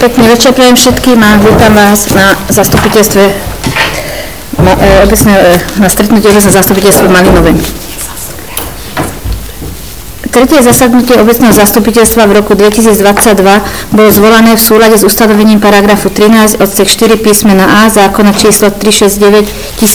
Pekný večer prajem všetkým a vítam vás na zastupiteľstve na stretnutie obecného zastupiteľstva v Malinove. Tretie zasadnutie obecného zastupiteľstva v roku 2022 bolo zvolané v súlade s ustanovením paragrafu 13 odsek 4 písmena A zákona číslo 369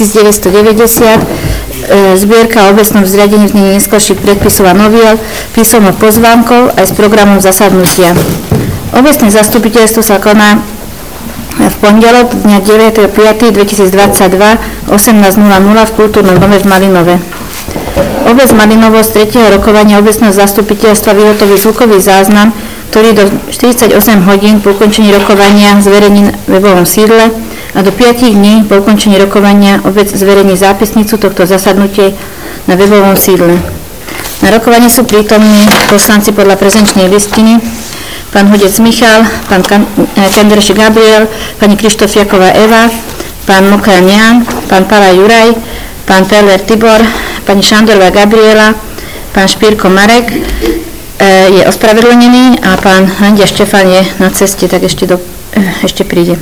1990 zbierka o obecnom zriadení v znení neskorších predpisov a noviel písomnou pozvánkou aj s programom zasadnutia. Obecné zastupiteľstvo sa koná v pondelok dňa 9.5.2022 18:00 v Kultúrnom dome v Malinove. Obec Malinovo z 3. rokovania obecného zastupiteľstva vyhotoví zvukový záznam, ktorý do 48 hodín po ukončení rokovania zverejní na webovom sídle a do 5 dní po ukončení rokovania obec zverejní zápisnicu tohto zasadnutia na webovom sídle. Na rokovaní sú prítomní poslanci podľa prezenčnej listiny: pán Hudec Michal, pán Kenderši Gabriel, pani Krištofiaková Eva, pán Mokran Jan, pán Pala Juraj, pán Perler Tibor, pani Šandorová Gabriela, pán Špírko Marek je ospravedlnený a pán Handia Štefan je na ceste, tak ešte príde.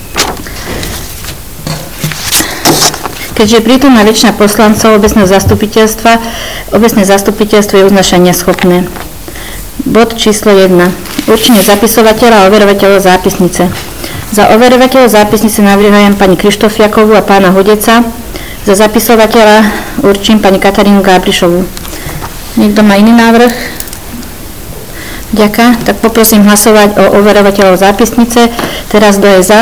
Keďže je prítomná väčšina poslancov obecného zastupiteľstva, obecné zastupiteľstvo je uznašania schopné. Bod číslo 1. Určenie zapisovateľa a overovateľov zápisnice. Za overovateľov zápisnice navrhujem pani Krištofiakovú a pána Hudeca. Za zapisovateľa určím pani Katarínu Gábrišovú. Niekto má iný návrh? Ďakujem. Tak poprosím hlasovať o overovateľov zápisnice. Teraz kto je za?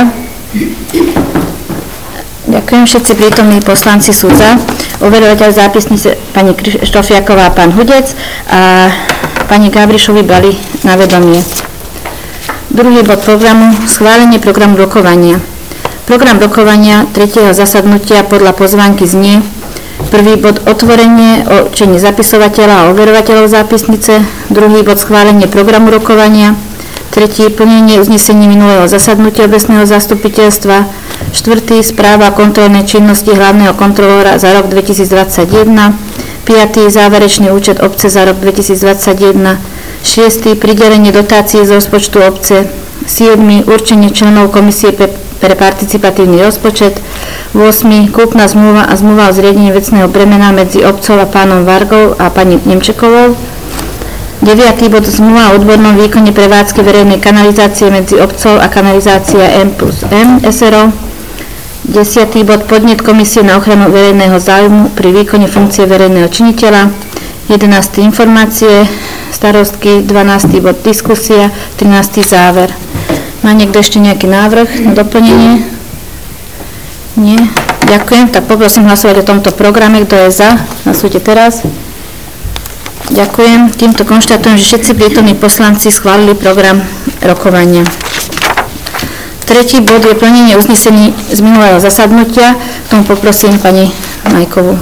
Ďakujem. Všetci prítomní poslanci sú za. Overovateľ zápisnice pani Krištofiaková a pán Hudec a pani Gábrišovi brali na vedomie. Druhý bod programu, schválenie programu rokovania. Program rokovania 3. zasadnutia podľa pozvánky znie: prvý bod otvorenie, určenie zapisovateľa a overovateľov zápisnice, druhý bod schválenie programu rokovania, tretí plnenie uznesení minulého zasadnutia obecného zastupiteľstva, štvrtý správa kontrolnej činnosti hlavného kontrolóra za rok 2021, 5. záverečný účet obce za rok 2021, 6. pridelenie dotácií z rozpočtu obce, 7. určenie členov komisie pre participatívny rozpočet, 8. kúpna zmluva a zmluva o zriadení vecného bremena medzi obcov a pánom Vargou a pani Nemčekovou, 9. bod zmluva o odbornom výkone prevádzky verejnej kanalizácie medzi obcov a kanalizácia M+M SRO, 10. bod podnet komisie na ochranu verejného záujmu pri výkone funkcie verejného činiteľa, 11. informácie starostky, 12. bod diskusia, 13. záver. Má niekto ešte nejaký návrh na doplnenie? Nie? Ďakujem. Tak poprosím hlasovať o tomto programe. Kto je za? Hlasujte teraz. Ďakujem. Týmto konštatujem, že všetci prítomní poslanci schválili program rokovania. Tretí bod je plnenie uznesení z minulého zasadnutia. K tomu poprosím pani Majkovú.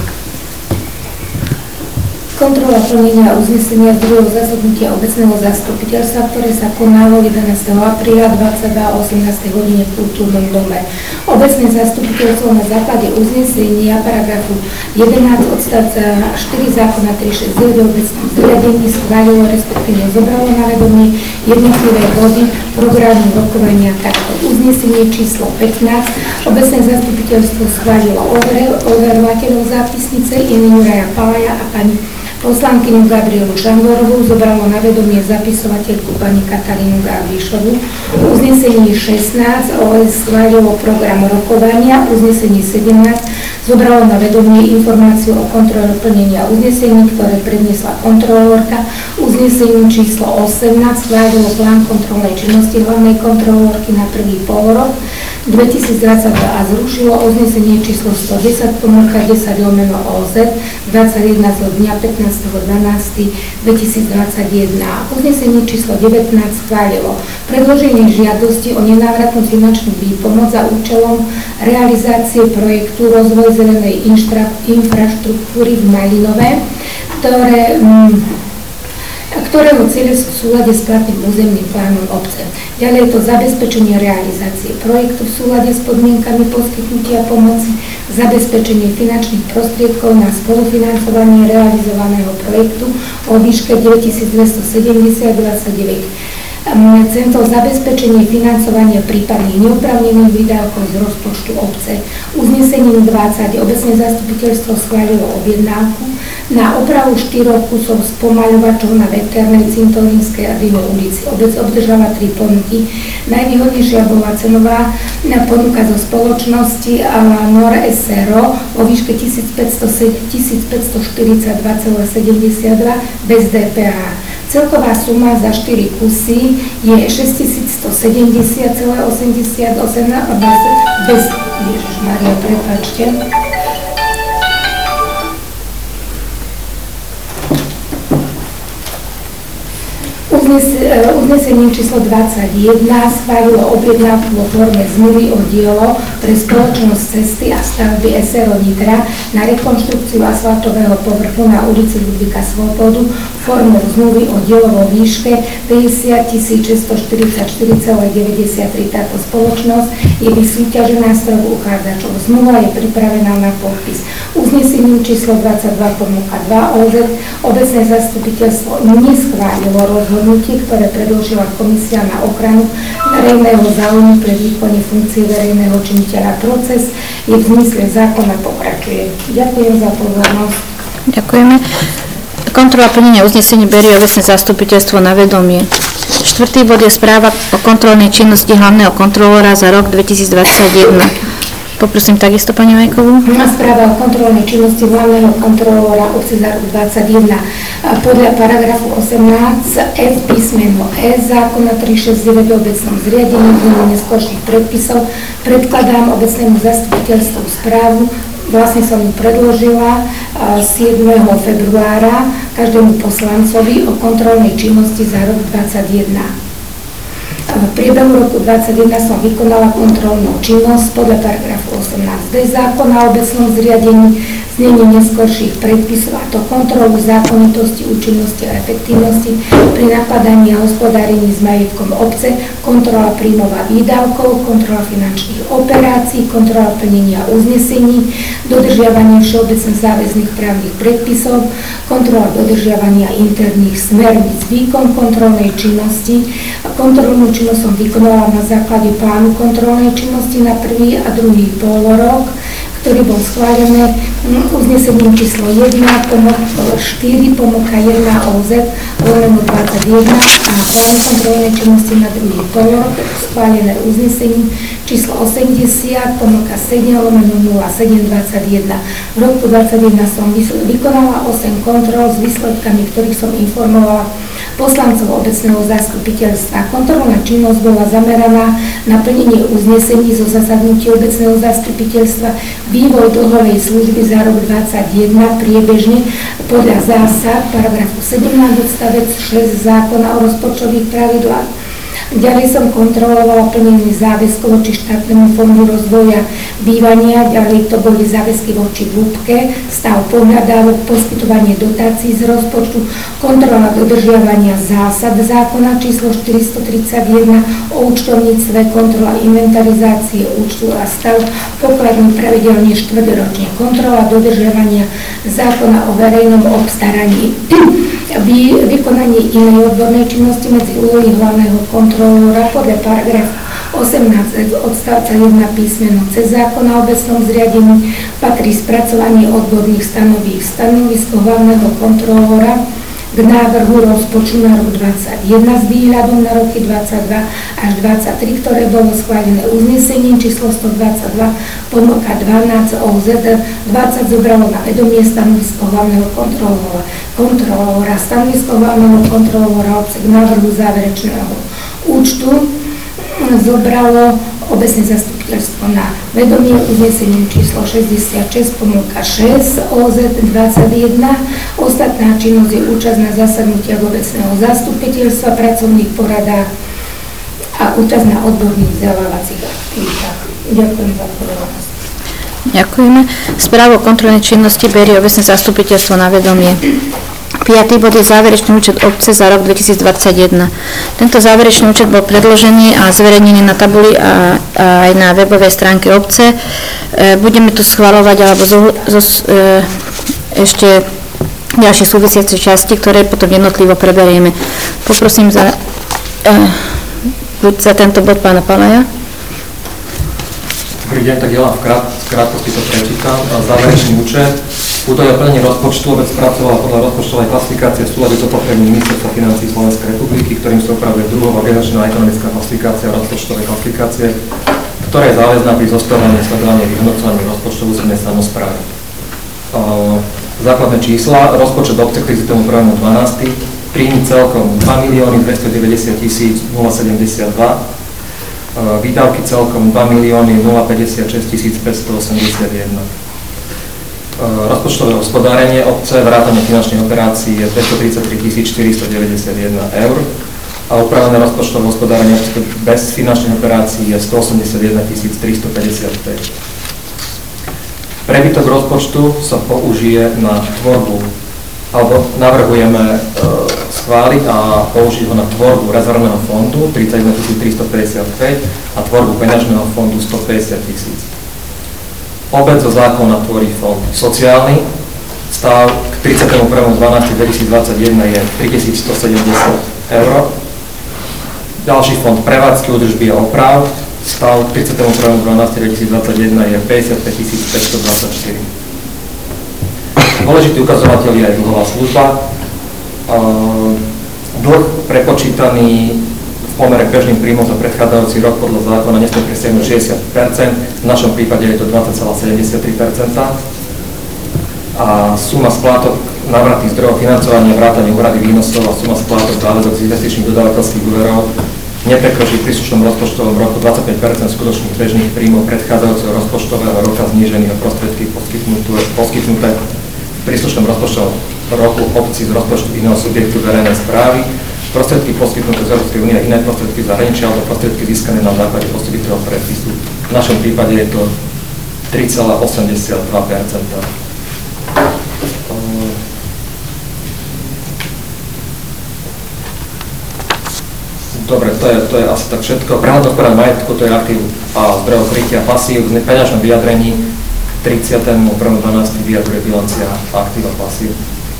Kontrola plnenia uznesenia z druhého zasadnutia obecného zastupiteľstva, ktoré sa konalo 11. apríla 22 o 18. hodine v Kultúrnom dome. Obecné zastupiteľstvo na základe uznesenia paragrafu 11 odstavca 4 zákona 369 o obecnom zriadení schválilo, respektíve zobralo na vedomie jednotlivé body programu rokovania takto. Uznesenie číslo 15. Obecné zastupiteľstvo schválilo overovateľov zápisnice Juraja Palaja a pani poslankyňu Gabrielu Šandorovú, zobralo na vedomie zapisovateľku pani Katarínu Gábrišovú. Uznesenie 16 schválilo program rokovania. Uznesenie 17 zobralo na vedomie informáciu o kontrole plnenia uznesení, ktoré predniesla kontrolórka. Uznesenie číslo 18 schválilo plán kontrolnej činnosti hlavnej kontrolórky na prvý polrok 2022 a zrušilo uznesenie číslo 110 10/OZ 21 zo dňa 15.12.2021. Uznesenie číslo 19 schválilo predloženie žiadosti o nenávratnú finančnú výpomoc za účelom realizácie projektu Rozvoj zelenej infraštruktúry v Malinove, ktorého cieľe sú v súlade s platným územným plánom obce. Ďalej je to zabezpečenie realizácie projektu v súlade s podmienkami poskytnutia pomoci, zabezpečenie finančných prostriedkov na spolufinancovanie realizovaného projektu o výške 9270,29 Centrum zabezpečenie financovania prípadných neoprávnených výdavkov z rozpočtu obce. Uznesením 20 obecné zastupiteľstvo schválilo objednávku na opravu 4 kusov spomaľovačov na veternej Cintorínskej a Dymej ulici. Obec obdržala 3 ponuky. Najvýhodnejšia bola cenová ponuka zo spoločnosti Nor SRO vo výške 1542,72 bez DPH. Celková suma za 4 kusy je 6170,88 bez Ježišmaria, prepáčte. Uznesením číslo 21 schválilo objednávku vo forme zmluvy o dielo pre spoločnosť cesty a stavby SRO Nitra na rekonštrukciu asfaltového povrchu na ulici Ludvíka Svobodu formou zmluvy o dielo vo výške 50 644,93. Táto spoločnosť je vysúťažená z troch uchádzačov. Zmluva je pripravená na podpis. Uznesením číslo 22 ponuka 2 OZ obecné zastupiteľstvo neschválilo rozhodnutie, ktoré predložila Komisia na ochranu verejného záujmu pre výkon funkcie verejného činiteľa. Proces je v zmysle zákona pokračuje. Ďakujem za pozornosť. Ďakujeme. Kontrola plnenia uznesení berie obecné zastupiteľstvo na vedomie. 4. bod je správa o kontrolnej činnosti hlavného kontrolóra za rok 2021. Poprosím takisto pani Majkovú. Správa o kontrolnej činnosti hlavného kontrolóra obce za rok 2021. Podľa paragrafu 18 F písmeno E zákona 369 o obecnom zriadení v neskorších predpisov predkladám obecnému zastupiteľstvu správu. Vlastne som ju predložila 7. februára každému poslancovi o kontrolnej činnosti za rok 2021. V priebehu roku 2021 som vykonala kontrolnú činnosť podľa paragrafu 18d zákona o obecnom zriadení znení neskorších predpisov, a to kontrolu zákonitosti, účinnosti a efektívnosti pri nakladaní a hospodárení s majetkom obce, kontrola príjmov a výdavkov, kontrola finančných operácií, kontrola plnenia uznesení, dodržiavanie všeobecne záväzných právnych predpisov, kontrola dodržiavania interných smerníc, výkon kontrolnej činnosti. Kontrolnú činnosť som vykonala na základe plánu kontrolnej činnosti na prvý a druhý pôlorok, ktorý bol schválený uznesením číslo 1, 4, pomoka 1 OZ, volume 21 a plán kontrolnej činnosti na druhý pôlorok, schválené uznesením číslo 80, pomoka 7, volume 0721. V roku 2021 som vykonala 8 kontrol s výsledkami, ktorých som informovala poslancov obecného zastupiteľstva. Kontrolná činnosť bola zameraná na plnenie uznesení zo zasadnutia obecného zastupiteľstva, vývoj dlhovej služby za rok 2021 priebežne podľa zásad paragrafu 17 odstavec 6 zákona o rozpočtových pravidlách. Ďalej som kontrolovala plnenie záväzkov voči štátnemu fondu rozvoja bývania, ďalej to boli záväzky voči VÚPke, stav pohľadávok, poskytovanie dotácií z rozpočtu, kontrola dodržiavania zásad zákona číslo 431 o účtovníctve, kontrola inventarizácie účtu a stav pokladní pravidelne štvrťročne, kontrola dodržiavania zákona o verejnom obstaraní. Vykonanie inej odbornej činnosti medzi úlohy hlavného kontrolóra podľa paragrafu 18 odstavca 1 písmeno C zákona o obecnom zriadení patrí spracovanie odborných stanovisko hlavného kontrolóra k návrhu rozpočtu na rok 2021 s výhľadom na roky 22 až 23, ktoré bolo schválené uznesením číslo 122 ponuka 12 OZ 20 zobralo na vedomie stanovisko hlavného kontrolóra. Stanovisko hlavného kontrolóra obce k návrhu záverečného účtu zobralo obecné zastupiteľstvo na vedomie uznesením číslo 66 ponuka 6 OZ 21. Ostatná činnosť je účasť na zasadnutiach obecného zastupiteľstva, pracovných poradách a účasť na odborných vzdelávacích aktivitách. Ďakujem za pozornosť. Ďakujeme. Správu o kontrolnej činnosti berie obecné zastupiteľstvo na vedomie. 5. bod je záverečný účet obce za rok 2021. Tento záverečný účet bol predložený a zverejnený na tabuli a aj na webovej stránke obce. Budeme tu schvaľovať alebo ešte ďalšie súvisiace časti, ktoré potom jednotlivo preberieme. Poprosím za Buď za tento bod pána Palaja. Dobrý deň, tak ja len v krátkosti to prečítam. Záverečný účet. Údaj o plnení rozpočtu obec spracovala podľa rozpočtovej klasifikácie v súlade s opatrením Ministerstva financií Slovenskej republiky, ktorým sa upravuje druhá organizačná a ekonomická klasifikácia rozpočtovej klasifikácie, ktorá je záväzná pri zostavovaní a sledovaní vyhodnocovaní rozpočtu územnej samosprávy. Základné čísla, rozpočet obce k 31.12. príjmy celkom 2 290 072, výdavky celkom 2 056 581. Rozpočtové hospodárenie obce, vrátane finančných operácií je 233 491 eur a upravené rozpočtové hospodárenie obce bez finančných operácií je 181 355. Prebytok rozpočtu sa použije na tvorbu, alebo navrhujeme schváliť a použiť ho na tvorbu rezervného fondu 31 355 a tvorbu peňažného fondu 150 000. Obec zo zákona tvorí fond sociálny, stav k 31.12.2021 je 3170 eur. Ďalší fond prevádzky, údržby a oprav, stav k 31.12.2021 je 55 524. Dôležitý ukazovateľ je aj dlhová služba. Dlh prepočítaný v pomere k bežným príjmom za predchádzajúci rok podľa zákona nesmie presiahnuť 60%, v našom prípade je to 20,73%. A suma splátok návratných zdrojov financovania, vrátane úhrady výnosov a suma splátok záväzok z investičných dodávateľských úverov neprekročí v príslušnom rozpočtovom roku 25% skutočných bežných príjmov predchádzajúceho rozpočtového roka znížených o prostriedky poskytnuté v príslušnom rozpočtovom roku obci z rozpočtu iného subjektu verejnej správy, prostriedky poskytnuté z Európskej únie a iné prostriedky zahraničia alebo prostriedky získané na základe osobitého predpisu. V našom prípade je to 3,82%. Dobre, to je asi tak všetko. Prehľad hospodárenia majetku, to je aktív a zdrojov krytia pasív. V peňažnom vyjadrení k 31.12. vyjadruje bilancia aktív a pasív.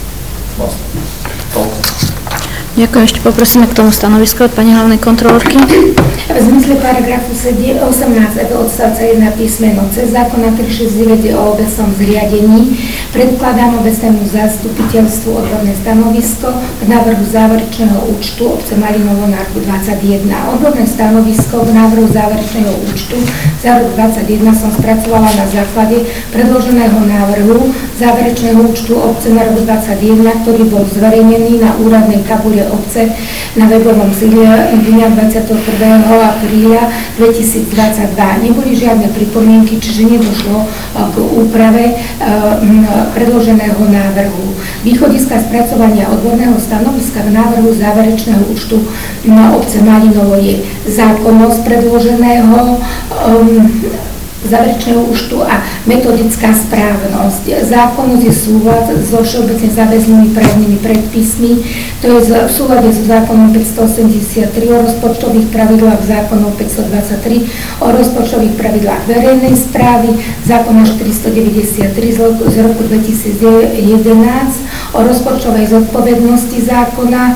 Ďakujem, ešte poprosíme k tomu stanovisko od pani hlavnej kontrolórky. V zmysle paragrafu 18 odstavca 1 písmeno C zákona 369 o obecnom zriadení predkladám obecnému zastupiteľstvu odborné stanovisko k návrhu záverečného účtu obce Malinovo na rok 2021. Odborné stanovisko k návrhu záverečného účtu za rok 2021 som spracovala na základe predloženého návrhu záverečného účtu obce na rok 2021, ktorý bol zverejnený na úradnej tabule obce na webovom sídle dňa 21. apríla 2022. Neboli žiadne pripomienky, čiže nedošlo k úprave predloženého návrhu. Východiska spracovania odborného stanoviska k návrhu záverečného účtu na obce Malinovo je zákonnosť predloženého záverečného účtu a metodická správnosť. Zákonnosť je súlad so všeobecne záväznými právnymi predpismi, to je v súlade so zákonom 583 o rozpočtových pravidlách, zákonom 523 o rozpočtových pravidlách verejnej správy, zákonom 493 z roku 2011 o rozpočtovej zodpovednosti zákona,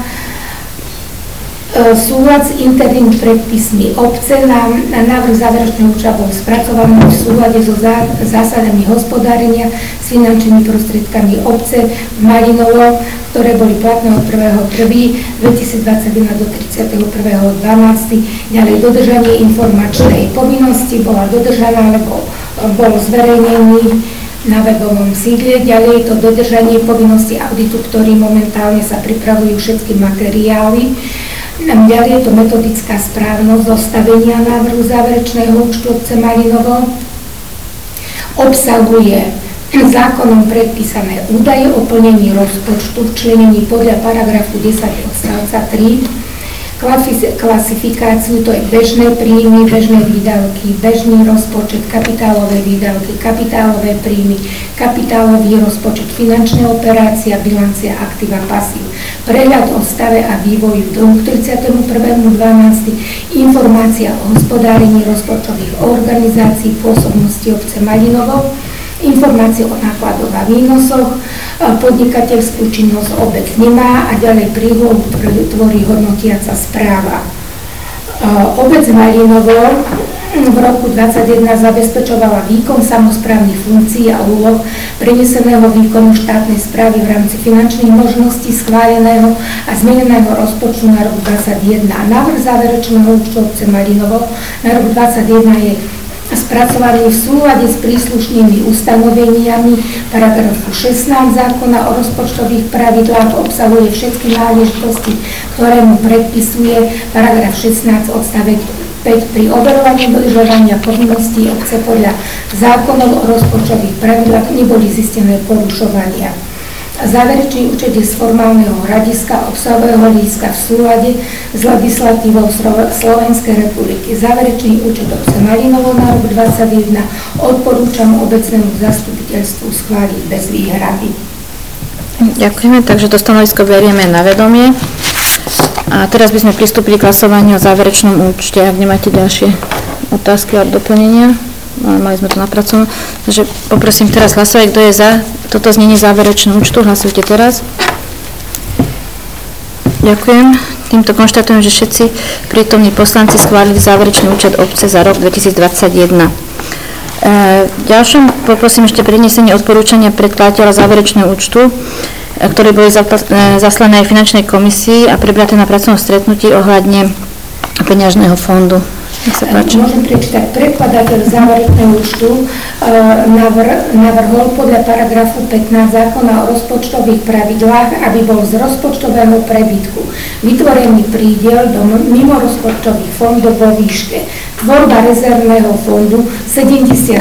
súlad s internými predpismi obce na návrh záverečného účtu bol spracovaný v súlade so zásadami hospodárenia s finančnými prostriedkami obce v Malinovo, ktoré boli platné od 1.1.2021 do 31.12. Ďalej dodržanie informačnej povinnosti bola dodržaná, lebo bol zverejnený na webovom sídle. Ďalej je to dodržanie povinnosti auditu, ktorý momentálne sa pripravujú všetky materiály. Ďalej je to metodická správnosť zostavenia návrhu záverečného účtu obce Malinovo. Obsahuje zákonom predpísané údaje o plnení rozpočtu v členení podľa paragrafu 10 odstavca 3, klasifikáciu, to je bežné príjmy, bežné výdavky, bežný rozpočet, kapitálové výdavky, kapitálové príjmy, kapitálový rozpočet, finančné operácie, bilancia, aktíva, pasív, prehľad o stave a vývoju dlhu k 31.12., informácia o hospodárení rozpočtových organizácií pôsobnosti obce Malinovo, informácie o nákladoch a výnosoch, podnikateľskú činnosť obec nemá a ďalej prílohu tvorí hodnotiaca správa. Obec Malinovo v roku 2021 zabezpečovala výkon samosprávnych funkcií a úloh preneseného výkonu štátnej správy v rámci finančných možností schváleného a zmeneného rozpočtu na rok 2021. Návrh záverečného účtu obce Malinovo na rok 2021 je spracovaný v súlade s príslušnými ustanoveniami paragrafu 16 zákona o rozpočtových pravidlách, obsahuje všetky náležitosti, ktoré mu predpisuje paragraf 16 odstavec 5 pri overovaní dodržovania povinností obce podľa zákonov o rozpočtových pravidlách neboli zistené porušovania. Záverečný účet je z formálneho hľadiska obsahového hľadiska v súlade s legislatívou Slovenskej republiky. Záverečný účet obce Malinovo na rok 2021 odporúčam obecnému zastupiteľstvu schváliť bez výhrady. Ďakujeme, takže to stanovisko berieme na vedomie. A teraz by sme pristúpili k hlasovaniu o záverečnom účte. Ak nemáte ďalšie otázky a doplnenia, mali sme to napracované. Takže poprosím teraz hlasovať, kto je za toto znenie záverečného účtu. Hlasujte teraz. Ďakujem. Týmto konštatujem, že všetci prítomní poslanci schválili záverečný účet obce za rok 2021. Ďalšom poprosím ešte prednesenie odporúčania predkladateľa záverečného účtu, ktoré boli zaslané aj finančnej komisii a prebraté na pracovnom stretnutí ohľadne peňažného fondu. Nech sa páči. Môžem prečítať. Predkladateľ záverečného účtu navrhol podľa paragrafu 15 zákona o rozpočtových pravidlách, aby bol z rozpočtového prebytku vytvorený prídiel do mimorozpočtových fondov vo výške tvorba rezervného fondu 73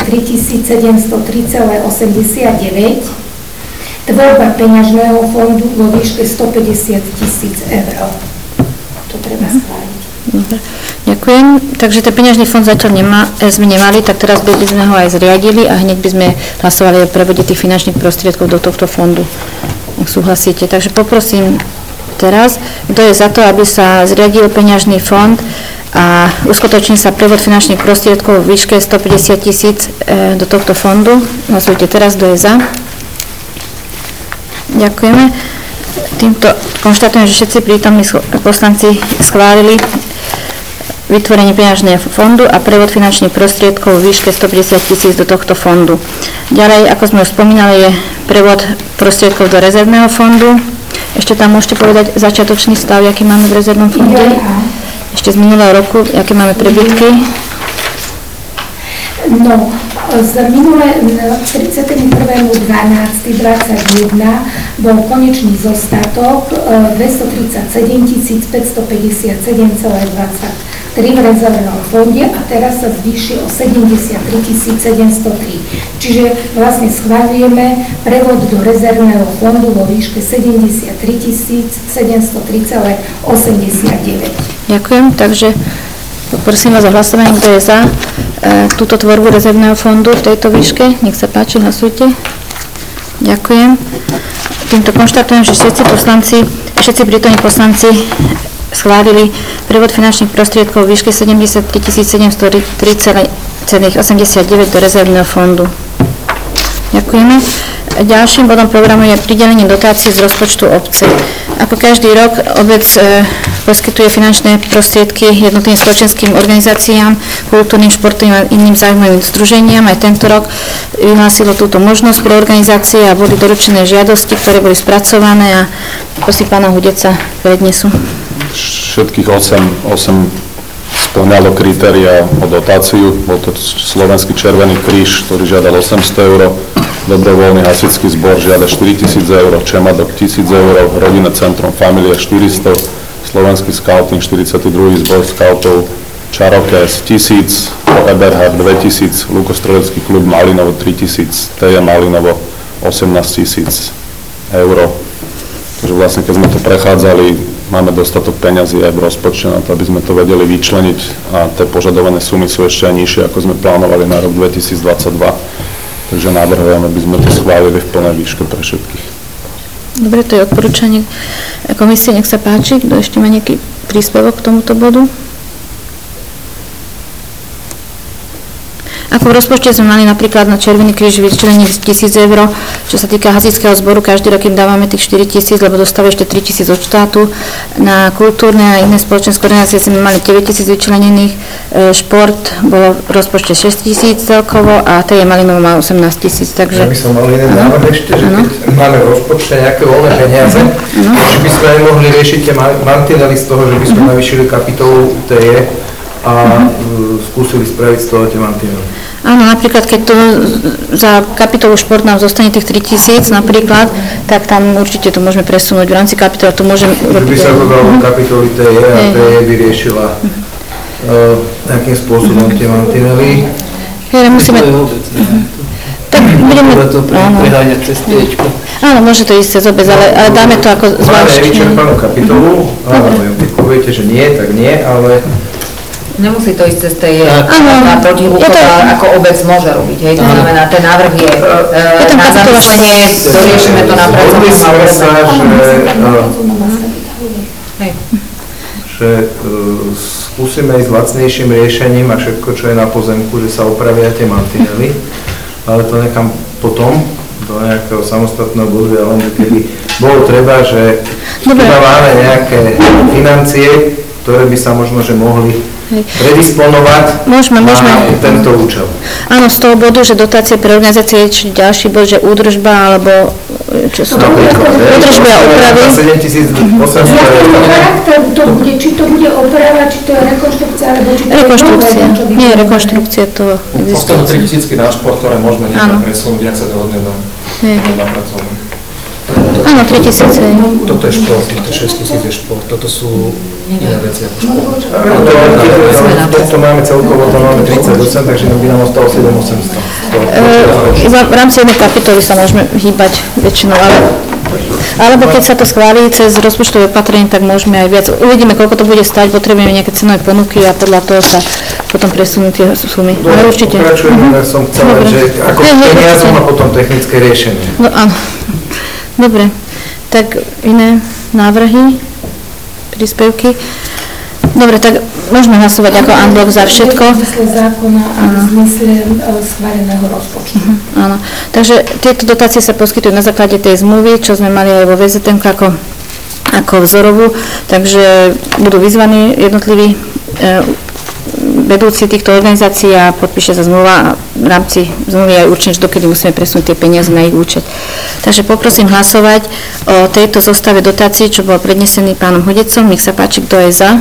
703,89, tvorba peňažného fondu vo výške 150 000 eur. To treba schváliť. Dobre, ďakujem. Takže ten peňažný fond zatiaľ sme nemali, tak teraz by sme ho aj zriadili a hneď by sme hlasovali o prevode tých finančných prostriedkov do tohto fondu, ak súhlasíte. Takže poprosím teraz, kto je za to, aby sa zriadil peňažný fond a uskutoční sa prevod finančných prostriedkov v výške 150 000 do tohto fondu. Hlasujte teraz, kto je za. Ďakujeme. Týmto konštatujem, že všetci prítomní poslanci schválili vytvorenie peňažného fondu a prevod finančných prostriedkov v výške 150 000 do tohto fondu. Ďalej, ako sme už spomínali, je prevod prostriedkov do rezervného fondu. Ešte tam môžete povedať začiatočný stav, aký máme v rezervnom fonde? Ešte z minulého roku, aké máme prebytky? No, z minulé 31.12.21 bol konečný zostatok 237 557,23 v rezervnom fonde a teraz sa zvýši o 73 703. Čiže vlastne schvaľujeme prevod do rezervného fondu vo výške 73 703,89. Ďakujem, takže prosím vás o hlasovanie, kto je za túto tvorbu rezervného fondu v tejto výške. Nech sa páči, hlasujte. Ďakujem. Týmto konštatujem, že všetci prítomní poslanci schválili prevod finančných prostriedkov v výške 73 703,89 do rezervného fondu. Ďakujeme. Ďalším bodom programu je pridelenie dotácií z rozpočtu obce. Ako každý rok obec poskytuje finančné prostriedky jednotlivým spoločenským organizáciám, kultúrnym, športovým a iným záujmovým združeniam. Aj tento rok vyhlásilo túto možnosť pre organizácie a boli doručené žiadosti, ktoré boli spracované a prosím pána Hudeca prednesu. Všetkých 8 spĺňalo kritéria o dotáciu. Bol to Slovenský Červený kríž, ktorý žiadal 800 €, Dobrovoľný hasičský zbor žiada 4 000 €, Čemadok 1 000 €, Rodinné centrum Familia 400, Slovenský skauting 42. zbor skautov Čarokes 1000, Eberhard 2000, Lukostrelecký klub Malinovo 3000, TJ Malinovo 18 000 €. Takže vlastne keď sme to prechádzali, máme dostatok peňazí aj v rozpočte na to, aby sme to vedeli vyčleniť a tie požadované sumy sú ešte aj nižšie, ako sme plánovali na rok 2022. Takže navrhujem, aby sme to schválili v plnej výške pre všetkých. Dobre, to je odporúčanie komisie, nech sa páči. Kto ešte má nejaký príspevok k tomuto bodu? Ako v rozpočte sme mali napríklad na Červený kríž vyčlenených 1 000 eur, čo sa týka hasičského zboru, každý rok im dávame tých 4 000, lebo dostávajú ešte 3 000 od štátu. Na kultúrne a iné spoločenské organizácie sme mali 9 000 vyčlenených, šport bolo v rozpočte 6 000 celkovo a TJ Malinov má 18 000, takže... Ja by som mal jeden návrh ešte, že keď máme v rozpočte nejaké voľné peniaze, že by sme mohli riešiť tie mantinely z toho, že by sme navýšili kapitolu TJ a skúsili spraviť z toho tie mantinely. Áno, napríklad, keď to za kapitolu šport nám zostane tých 3 000 napríklad, tak tam určite to môžeme presunúť v rámci kapitola, to môžeme... Že by sa to dalo do kapitoly TJ a TJ by riešila nejakým spôsobom tie mantinely. Musíme... Tak budeme... Preháňať cez triečko. Áno, môže to ísť cez obec, ale dáme to ako Máme zvlášť. vyčerpanú kapitolu, keď poviete, že nie, tak nie, ale... Nemusí to ísť cez tej Áno. na protiruková, ako obec môže robiť. Hej. To znamená, ten návrh je na zamyslenie, doriešime to na Zhodli pracovnom sme sa, že skúsime ísť s lacnejším riešením a všetko, čo je na pozemku, že sa opravia tie mantinely, ale to nechám potom do nejakého samostatného bodu, ja len, že keby bolo treba, že máme nejaké financie, ktoré by sa možno, že mohli predisponovať Môžeme. na tento účel. Áno, z toho bodu, že dotácie pre organizácie, či ďalší bod, že údržba, alebo čo sú to? Údržby a opravy. 7 800 Charakter to bude, či to bude oprava, či to je rekonštrukcia, alebo či to je Rekonštrukcia. nové, čo by Nie, bolo. rekonštrukcia to Ostalo existuje. 3 000 na šport, ktoré môžeme Áno. niekam presunúť, ak sa dohodne na pracovnom. Áno, 3 000. Toto je šport, týchto 6 000 je šport, toto sú iné veci ako šport. To máme celkovo, to máme 38, takže by nám ostalo 7 800. V rámci jednej kapitoly sa môžeme hýbať väčšinou, alebo keď sa to schválí cez rozpočtové opatrenie, tak môžeme aj viac. Uvidíme, koľko to bude stať, potrebujeme nejaké cenové ponuky a podľa toho sa potom presunú tie sumy. Ale určite. Pokračujeme, ja som chcel, že ako peniazom a potom technické riešenie. No áno. Dobre, tak iné návrhy, príspevky. Dobre, tak môžeme hlasovať ako unblock za všetko. V zmysle zákona a v zmysle schváleného rozpočtu. Áno, takže tieto dotácie sa poskytujú na základe tej zmluvy, čo sme mali aj vo VZM ako vzorovú, takže budú vyzvaní jednotliví vedúci týchto organizácií a podpíše sa zmluva a v rámci zmluvy aj určite, dokedy musíme presunúť tie peniaze na ich účet. Takže poprosím hlasovať o tejto zostave dotácií, čo bol prednesený pánom Hudecom. Nech sa páči, kto je za.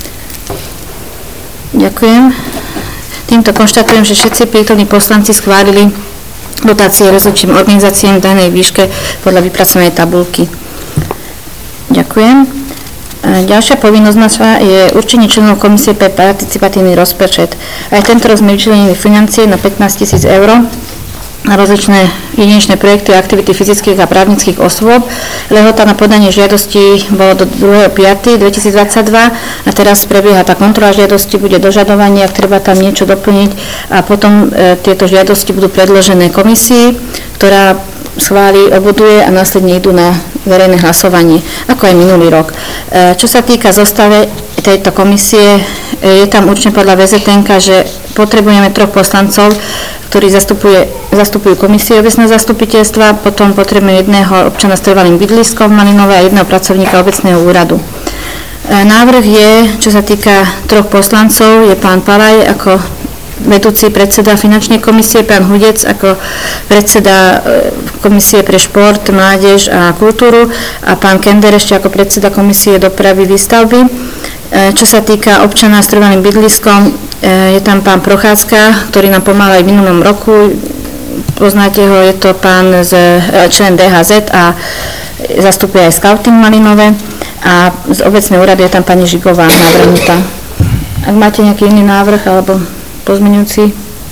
Ďakujem. Týmto konštatujem, že všetci prítomní poslanci schválili dotácie rozhodčím organizáciám v danej výške podľa vypracovanej tabuľky. Ďakujem. Ďalšia povinnosť naša je určenie členov komisie pre participatívny rozpočet. Aj tento rok sme vyčlenili financie na 15 000 eur na rozličné jedinečné projekty a aktivity fyzických a právnických osôb. Lehota na podanie žiadosti bolo do 2.5.2022 a teraz prebieha tá kontrola žiadosti, bude dožadovanie, ak treba tam niečo doplniť a potom tieto žiadosti budú predložené komisii, ktorá schváli, obvoduje a následne idú na verejné hlasovanie, ako aj minulý rok. Čo sa týka zostave tejto komisie, je tam určite podľa VZTN, že potrebujeme 3 poslancov, ktorí zastupujú komisie obecného zastupiteľstva, potom potrebujeme 1 občana s trvalým bydliskom v Malinove a 1 pracovníka obecného úradu. Návrh je, čo sa týka 3 poslancov, je pán Palaj ako vedúci predseda finančnej komisie, pán Hudec ako predseda komisie pre šport, mládež a kultúru a pán Kender ešte ako predseda komisie dopravy výstavby. Čo sa týka občana s trvalým bydliskom, je tam pán Procházka, ktorý nám pomáhal aj v minulom roku. Poznáte ho, je to pán člen DHZ a zastupuje aj Scouting Malinove. A z obecného úradu je tam pani Žigová navrhnutá. Ak máte nejaký iný návrh alebo pozmeňujúci?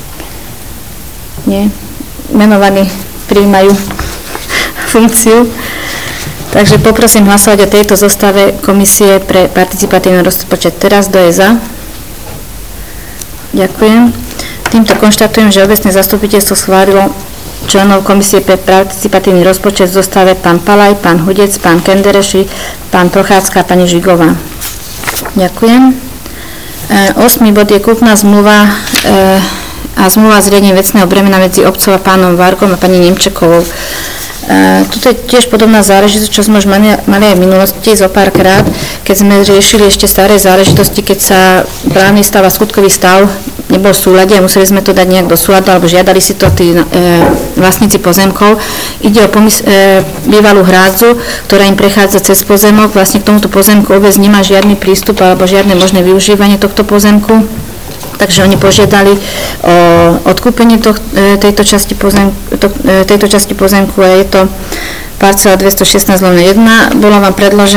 Nie. Menovaní prijímajú funkciu. Takže poprosím hlasovať o tejto zostave komisie pre participatívny rozpočet. Teraz kto je za? Ďakujem. Týmto konštatujem, že obecné zastupiteľstvo schválilo členov komisie pre participatívny rozpočet v zostave pán Palaj, pán Hudec, pán Kendereši, pán Prochádzka a pani Žigová. Ďakujem. 8. bod je kúpna zmluva a zmluva s riadením vecného bremena medzi obcov a pánom Vargom a pani Nemčekovou. Tuto je tiež podobná záležitosť, čo sme už mali aj v minulosti zo párkrát, keď sme riešili ešte staré záležitosti, keď sa právny stav a skutkový stav nebol v súlade a museli sme to dať nejak do súladu, alebo žiadali si to tí vlastníci pozemkov. Ide o bývalú hrádzu, ktorá im prechádza cez pozemok. Vlastne k tomuto pozemku obec nemá žiadny prístup alebo žiadne možné využívanie tohto pozemku. Takže oni požiadali o odkúpenie tejto časti pozemku a je to parcela 216/1. Bola vám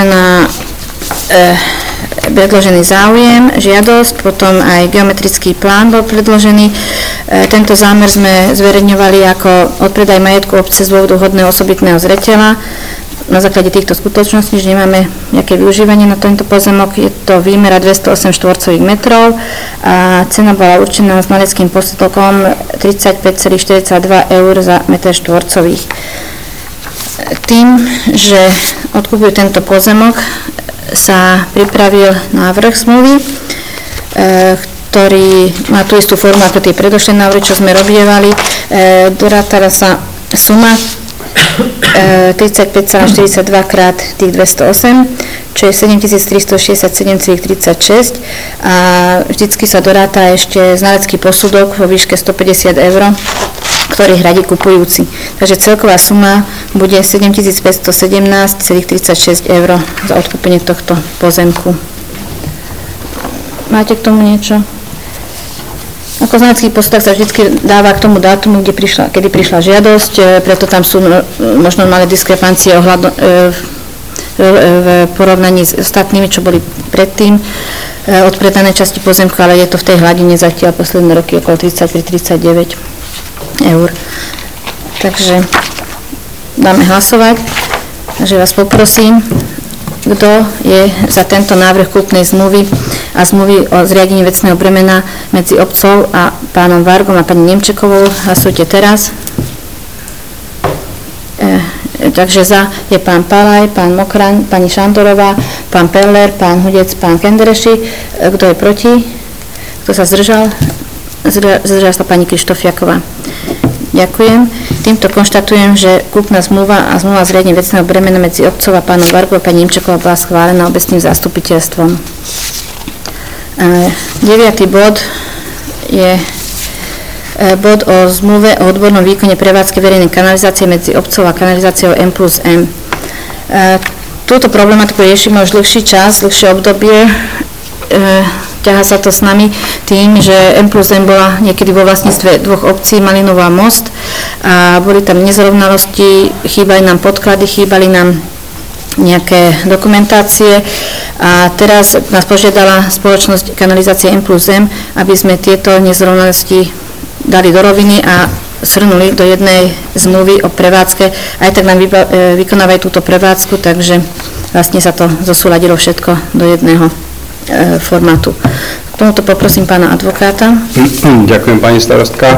predložený záujem, žiadosť, potom aj geometrický plán bol predložený. Tento zámer sme zverejňovali ako odpredaj majetku obce z dôvodu hodného osobitného zreteľa. Na základe týchto skutočností, že nemáme nejaké využívanie na tento pozemok, je to výmera 208 štvorcových metrov a cena bola určená znaleckým posudkom 35,42 eur za meter štvorcových. Tým, že odkúpujú tento pozemok, sa pripravil návrh zmluvy, ktorý má tú istú formu ako tie predošlé návrhy, čo sme robievali. Dorátala sa suma 35,42 krát tých 208, čo je 7367,36 a vždycky sa doráta ešte znalecký posudok vo výške 150 eur, ktorý hradí kupujúci. Takže celková suma bude 7517,36 eur za odkúpenie tohto pozemku. Máte k tomu niečo? Ako znalecký posudok sa vždy dáva k tomu dátumu, kedy prišla žiadosť, preto tam sú možno malé diskrepancie v porovnaní s ostatnými, čo boli predtým odpredané časti pozemku, ale je to v tej hladine zatiaľ posledné roky okolo 33-39 eur. Takže dáme hlasovať. Takže vás poprosím, kto je za tento návrh kúpnej zmluvy a zmluvy o zriadení vecného bremena medzi obcov a pánom Vargom a pani Nemčekovou. Hlasujte teraz. Takže za je pán Palaj, pán Mokraň, pani Šantorová, pán Peller, pán Hudec, pán Kendereši. Kto je proti? Kto sa zdržal? Zdržala sa pani Krištofiaková. Ďakujem. Týmto konštatujem, že kúpna zmluva a zmluva zriadenie vecného bremena medzi obcov a pánom Vargom a pani Nemčekovou bola schválená obecným zastupiteľstvom. 9. bod je bod o zmluve o odbornom výkone prevádzky verejnej kanalizácie medzi obcov a kanalizáciou M+M. Túto problematiku riešime už dlhší čas, dlhšie obdobie. Ťahá sa to s nami tým, že M+M bola niekedy vo vlastníctve dvoch obcí, Malinov a Most, a boli tam nezrovnalosti, chýbali nám podklady, chýbali nám nejaké dokumentácie a teraz nás požiadala spoločnosť kanalizácie M+M, aby sme tieto nezrovnalosti dali do roviny a shrnuli do jednej zmluvy o prevádzke. Aj tak nám vykonávajú túto prevádzku, takže vlastne sa to zosúladilo všetko do jedného formátu. K tomuto poprosím pána advokáta. Ďakujem, pani starostka.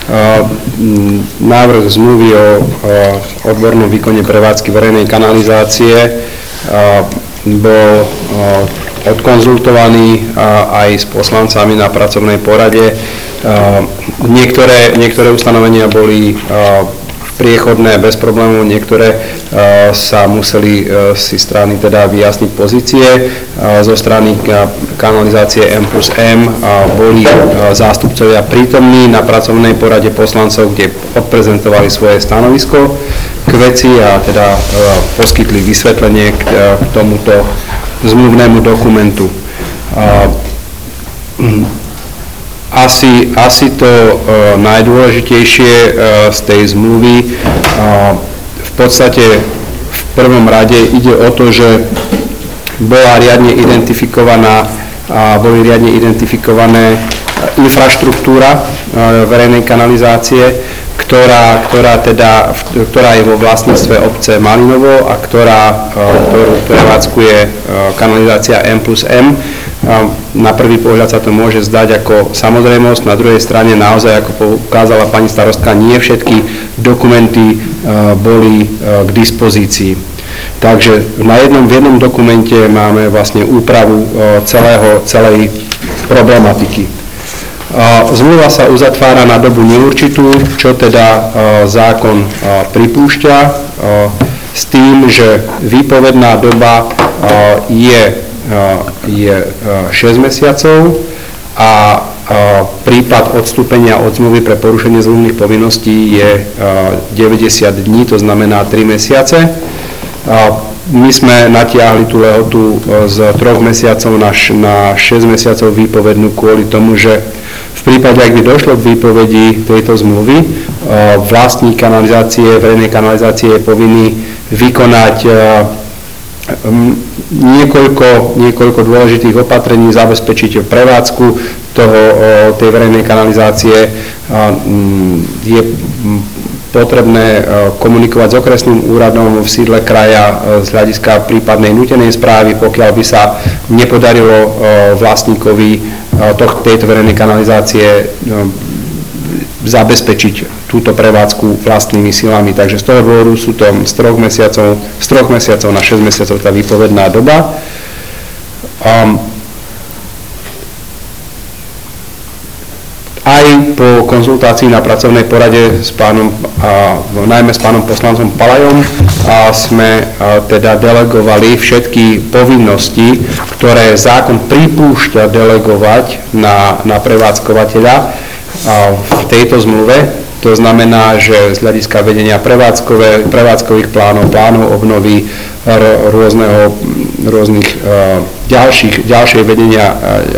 Návrh zmluvy o odbornom výkone prevádzky verejnej kanalizácie bol odkonzultovaný aj s poslancami na pracovnej porade. Niektoré ustanovenia boli priechodné bez problémov, niektoré sa museli si strany teda vyjasniť pozície. Zo strany kanalizácie M+M boli zástupcovia prítomní na pracovnej porade poslancov, kde odprezentovali svoje stanovisko k veci a teda poskytli vysvetlenie k tomuto zmluvnému dokumentu. Asi to najdôležitejšie z tej zmluvy v podstate v prvom rade ide o to, že bola riadne identifikovaná a boli riadne identifikované infraštruktúra verejnej kanalizácie, ktorá je vo vlastníctve obce Malinovo a ktorú prevádzkuje kanalizácia M+M. Na prvý pohľad sa to môže zdať ako samozrejmosť, na druhej strane naozaj, ako ukázala pani starostka, nie všetky dokumenty boli k dispozícii. Takže v jednom dokumente máme vlastne úpravu celej problematiky. Zmluva sa uzatvára na dobu neurčitú, čo teda zákon pripúšťa, s tým, že výpovedná doba je 6 mesiacov a prípad odstúpenia od zmluvy pre porušenie zmluvných povinností je 90 dní, to znamená 3 mesiace. My sme natiahli tú lehotu z 3 mesiacov na 6 mesiacov výpovednú kvôli tomu, že v prípade, ak by došlo k výpovedi tejto zmluvy, vlastník kanalizácie, verejnej kanalizácie je povinný vykonať niekoľko dôležitých opatrení, zabezpečiť prevádzku tej verejnej kanalizácie. Je potrebné komunikovať s okresným úradom v sídle kraja z hľadiska prípadnej nútenej správy, pokiaľ by sa nepodarilo vlastníkovi tejto verejnej kanalizácie zabezpečiť túto prevádzku vlastnými silami. Takže z toho dôvodu sú to z 3 mesiacov na 6 mesiacov tá výpovedná doba. Aj po konzultácii na pracovnej porade najmä s pánom poslancom Palajom sme teda delegovali všetky povinnosti, ktoré zákon pripúšťa delegovať na prevádzkovateľa v tejto zmluve. To znamená, že z hľadiska vedenia prevádzkových plánov obnovy, rôznych ďalšej vedenia,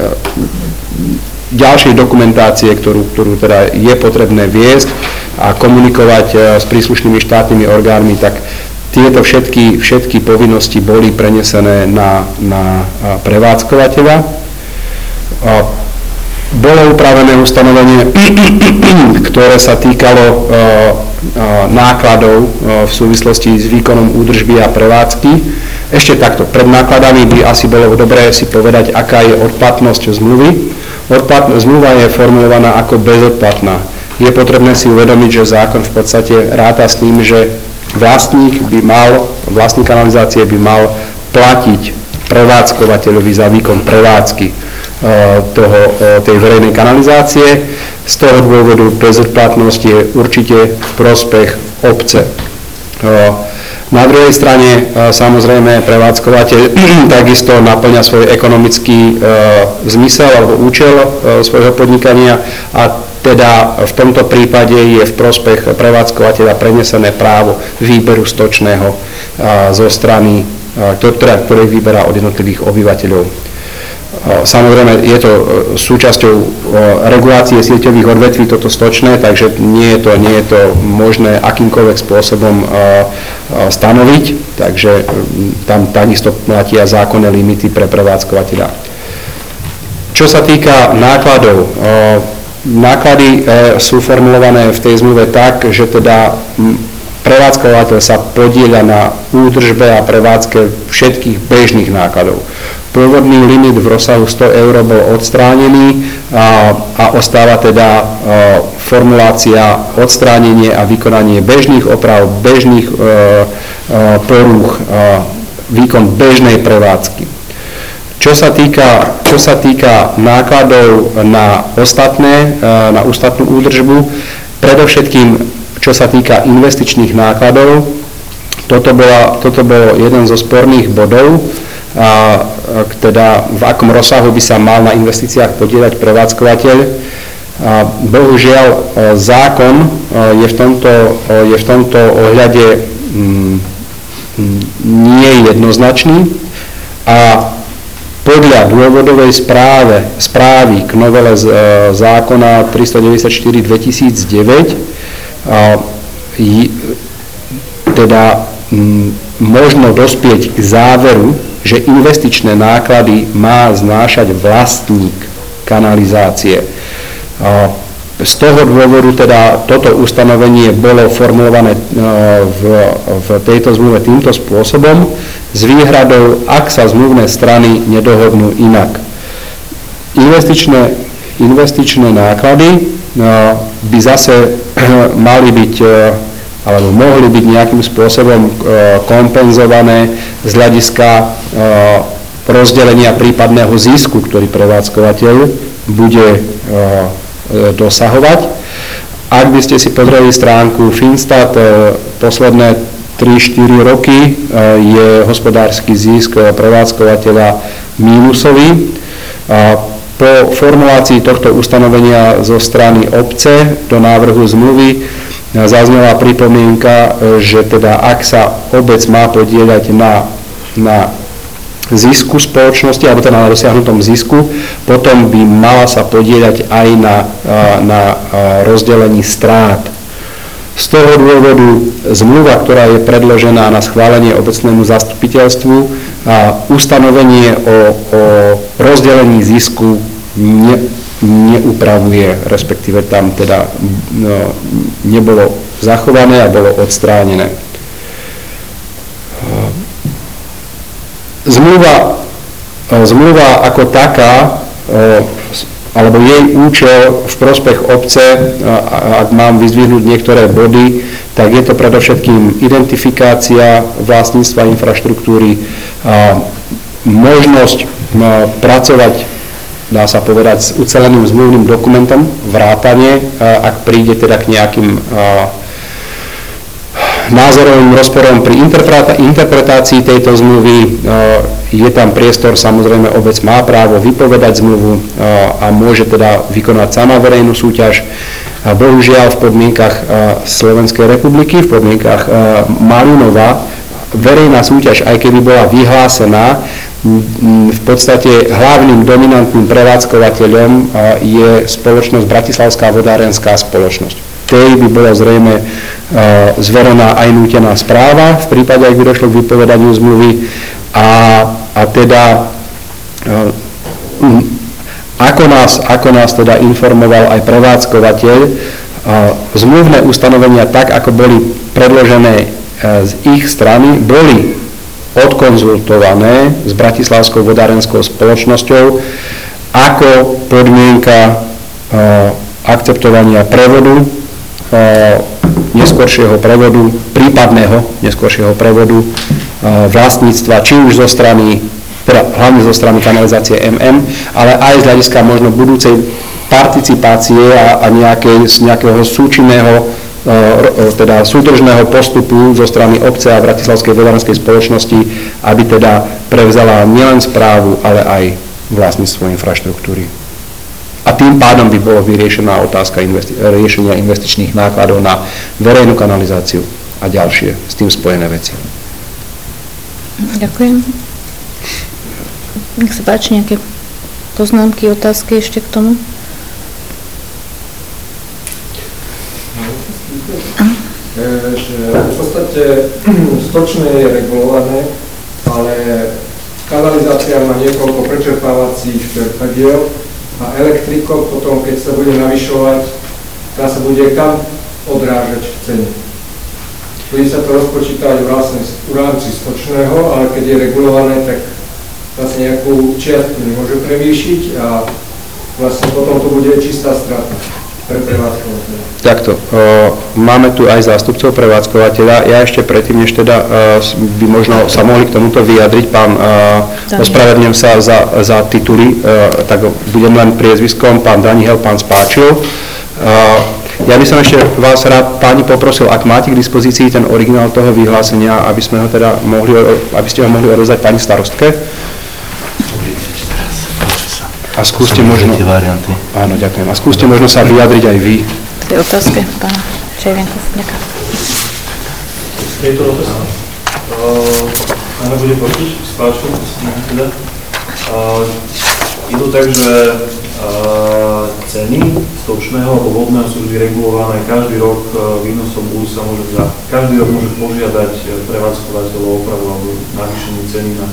ďalšej dokumentácie, ktorú teda je potrebné viesť a komunikovať s príslušnými štátnymi orgánmi, tak tieto všetky povinnosti boli prenesené na prevádzkovateľa. Bolo upravené ustanovenie, ktoré sa týkalo nákladov v súvislosti s výkonom údržby a prevádzky. Ešte takto, pred nákladami by asi bolo dobré si povedať, aká je odplatnosť zmluvy. Zmluva je formulovaná ako bezodplatná. Je potrebné si uvedomiť, že zákon v podstate ráta s tým, že vlastník kanalizácie by mal platiť prevádzkovateľovi za výkon prevádzky tej verejnej kanalizácie. Z toho dôvodu bezodplatnosť je určite v prospech obce. Na druhej strane, samozrejme, prevádzkovateľ takisto naplňa svoj ekonomický zmysel alebo účel svojho podnikania a teda v tomto prípade je v prospech prevádzkovateľa prenesené právo výberu stočného zo strany, ktoré vyberá od jednotlivých obyvateľov. Samozrejme, je to súčasťou regulácie sieťových odvetví toto stočné, takže nie je to možné akýmkoľvek spôsobom stanoviť, takže tam takisto platia zákonné limity pre prevádzkovateľa. Čo sa týka nákladov, náklady sú formulované v tej zmluve tak, že teda prevádzkovateľ sa podieľa na údržbe a prevádzke všetkých bežných nákladov. Pôvodný limit v rozsahu 100 eur bol odstránený a ostáva teda formulácia odstránenie a vykonanie bežných oprav, bežných porúch, výkon bežnej prevádzky. Čo sa týka nákladov na ostatnú údržbu, predovšetkým čo sa týka investičných nákladov, toto bol jeden zo sporných bodov, teda v akom rozsahu by sa mal na investíciách podieľať prevádzkovateľ. Bohužiaľ, zákon je v tomto ohľade nie jednoznačný a podľa dôvodovej správy k novele zákona 394/2009 teda možno dospieť k záveru, že investičné náklady má znášať vlastník kanalizácie. Z toho dôvodu teda toto ustanovenie bolo formulované v tejto zmluve týmto spôsobom s výhradou, ak sa zmluvné strany nedohodnú inak. Investičné náklady by zase mali byť alebo mohli byť nejakým spôsobom kompenzované z hľadiska rozdelenia prípadného zisku, ktorý prevádzkovateľ bude dosahovať. Ak by ste si pozreli stránku Finstat, posledné 3-4 roky je hospodársky zisk prevádzkovateľa mínusový. Po formulácii tohto ustanovenia zo strany obce do návrhu zmluvy zaznela pripomienka, že teda ak sa obec má podieľať na zisku spoločnosti, alebo teda na dosiahnutom zisku, potom by mala sa podieľať aj na rozdelení strát. Z toho dôvodu zmluva, ktorá je predložená na schválenie obecnému zastupiteľstvu, a ustanovenie o rozdelení zisku neupravuje, respektíve tam teda nebolo zachované a bolo odstránené. Zmluva ako taká, alebo jej účel v prospech obce, ak mám vyzdvihnúť niektoré body, tak je to predovšetkým identifikácia vlastníctva infraštruktúry, možnosť pracovať, dá sa povedať, s uceleným zmluvným dokumentom, vrátane, ak príde teda k nejakým názorovým rozporom pri interpretácii tejto zmluvy. Je tam priestor, samozrejme obec má právo vypovedať zmluvu a môže teda vykonať sama verejnú súťaž. Bohužiaľ v podmienkach Slovenskej republiky, v podmienkach Marinova, verejná súťaž, aj keby bola vyhlásená, v podstate hlavným dominantným prevádzkovateľom je spoločnosť Bratislavská vodárenská spoločnosť. Tej by bola zrejme zverená aj nútená správa v prípade, ak by došlo k vypovedaniu zmluvy a teda ako nás teda informoval aj prevádzkovateľ, zmluvné ustanovenia tak, ako boli predložené z ich strany, boli odkonzultované s Bratislavskou vodárenskou spoločnosťou ako podmienka akceptovania prevodu, prípadného neskoršieho prevodu vlastníctva, či už zo strany, teda hlavne zo strany kanalizácie MM, ale aj z hľadiska možno budúcej participácie a nejakého súčinného, teda súdržného postupu zo strany obce a Bratislavskej vodárenskej spoločnosti, aby teda prevzala nielen správu, ale aj vlastníctvo infraštruktúry. A tým pádom by bolo vyriešená otázka riešenia investičných nákladov na verejnú kanalizáciu a ďalšie s tým spojené veci. Ďakujem. Nech sa páči, nejaké poznámky, otázky ešte k tomu? V podstate stočné je regulované, ale kanalizácia má niekoľko prečerpávacích čerpadiel a elektriko potom, keď sa bude navyšovať, tá sa bude kam odrážať v cene. Bude sa to rozpočítať vlastne v rámci stočného, ale keď je regulované, tak vlastne nejakú čiastku nemôže prevýšiť a vlastne potom to bude čistá strata pre prevádzkovateľa. Takto, máme tu aj zástupcov prevádzkovateľa. Ja ešte predtým, než teda by možno sa mohli k tomuto vyjadriť, pán, ospravedlňujem sa za tituly, tak budem len priezviskom, pán Daniel, pán Spáčil. Ja by som ešte vás rád, páni, poprosil, ak máte k dispozícii ten originál toho vyhlásenia, aby ste ho mohli odovzdať pani starostke. A skúste možno... Áno, ďakujem. A skúste možno sa vyjadriť aj vy. K tej otázke, pána Červenka. Ďakujem. Je to otázka? Áno, bude počuť? Spáčku? Teda. Je to tak, že ceny stočného alebo vodného sú vždy regulované. Každý rok výnosom úz sa môže každý rok môže požiadať prevádzkovateľ o opravu alebo navýšenie ceny na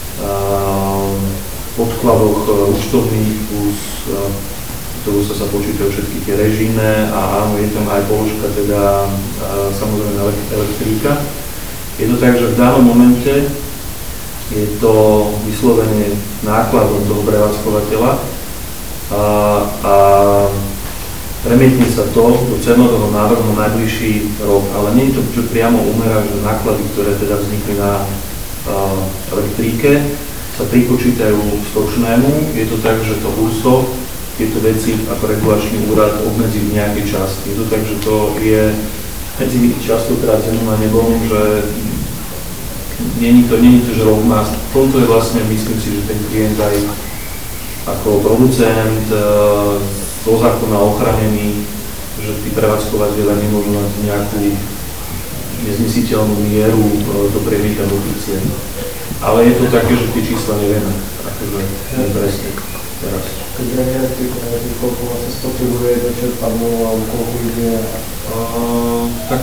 podkladoch účtovných, ktorú sa počítajú všetky tie režijné a áno, je tam aj položka, teda samozrejme elektrika. Je to tak, že v danom momente je to vyslovene nákladom toho prevádzkovateľa a premietne sa to do cenového návrhu na najbližší rok, ale nie je to, čo priamo umerá, že náklady, ktoré teda vznikli na elektrike, sa pripočítajú stočnému. Je to tak, že to URSO tieto veci ako regulačný úrad obmedzí v nejakej časti. Je to tak, že to je medzi nimi častokrát zemom a nebom, že není to, že rovná. V tomto je vlastne, myslím si, že ten klient aj ako producent do zákona ochranený, že tí prevádzkovateľia nemôžu mať nejakú nezmysliteľnú mieru do premieta do tých cien. Ale je to také, že tie čísla nevieme, akože nepresne teraz. Keď koľko vlastne spotrebuje do čerpadlo alebo koľko ide? Tak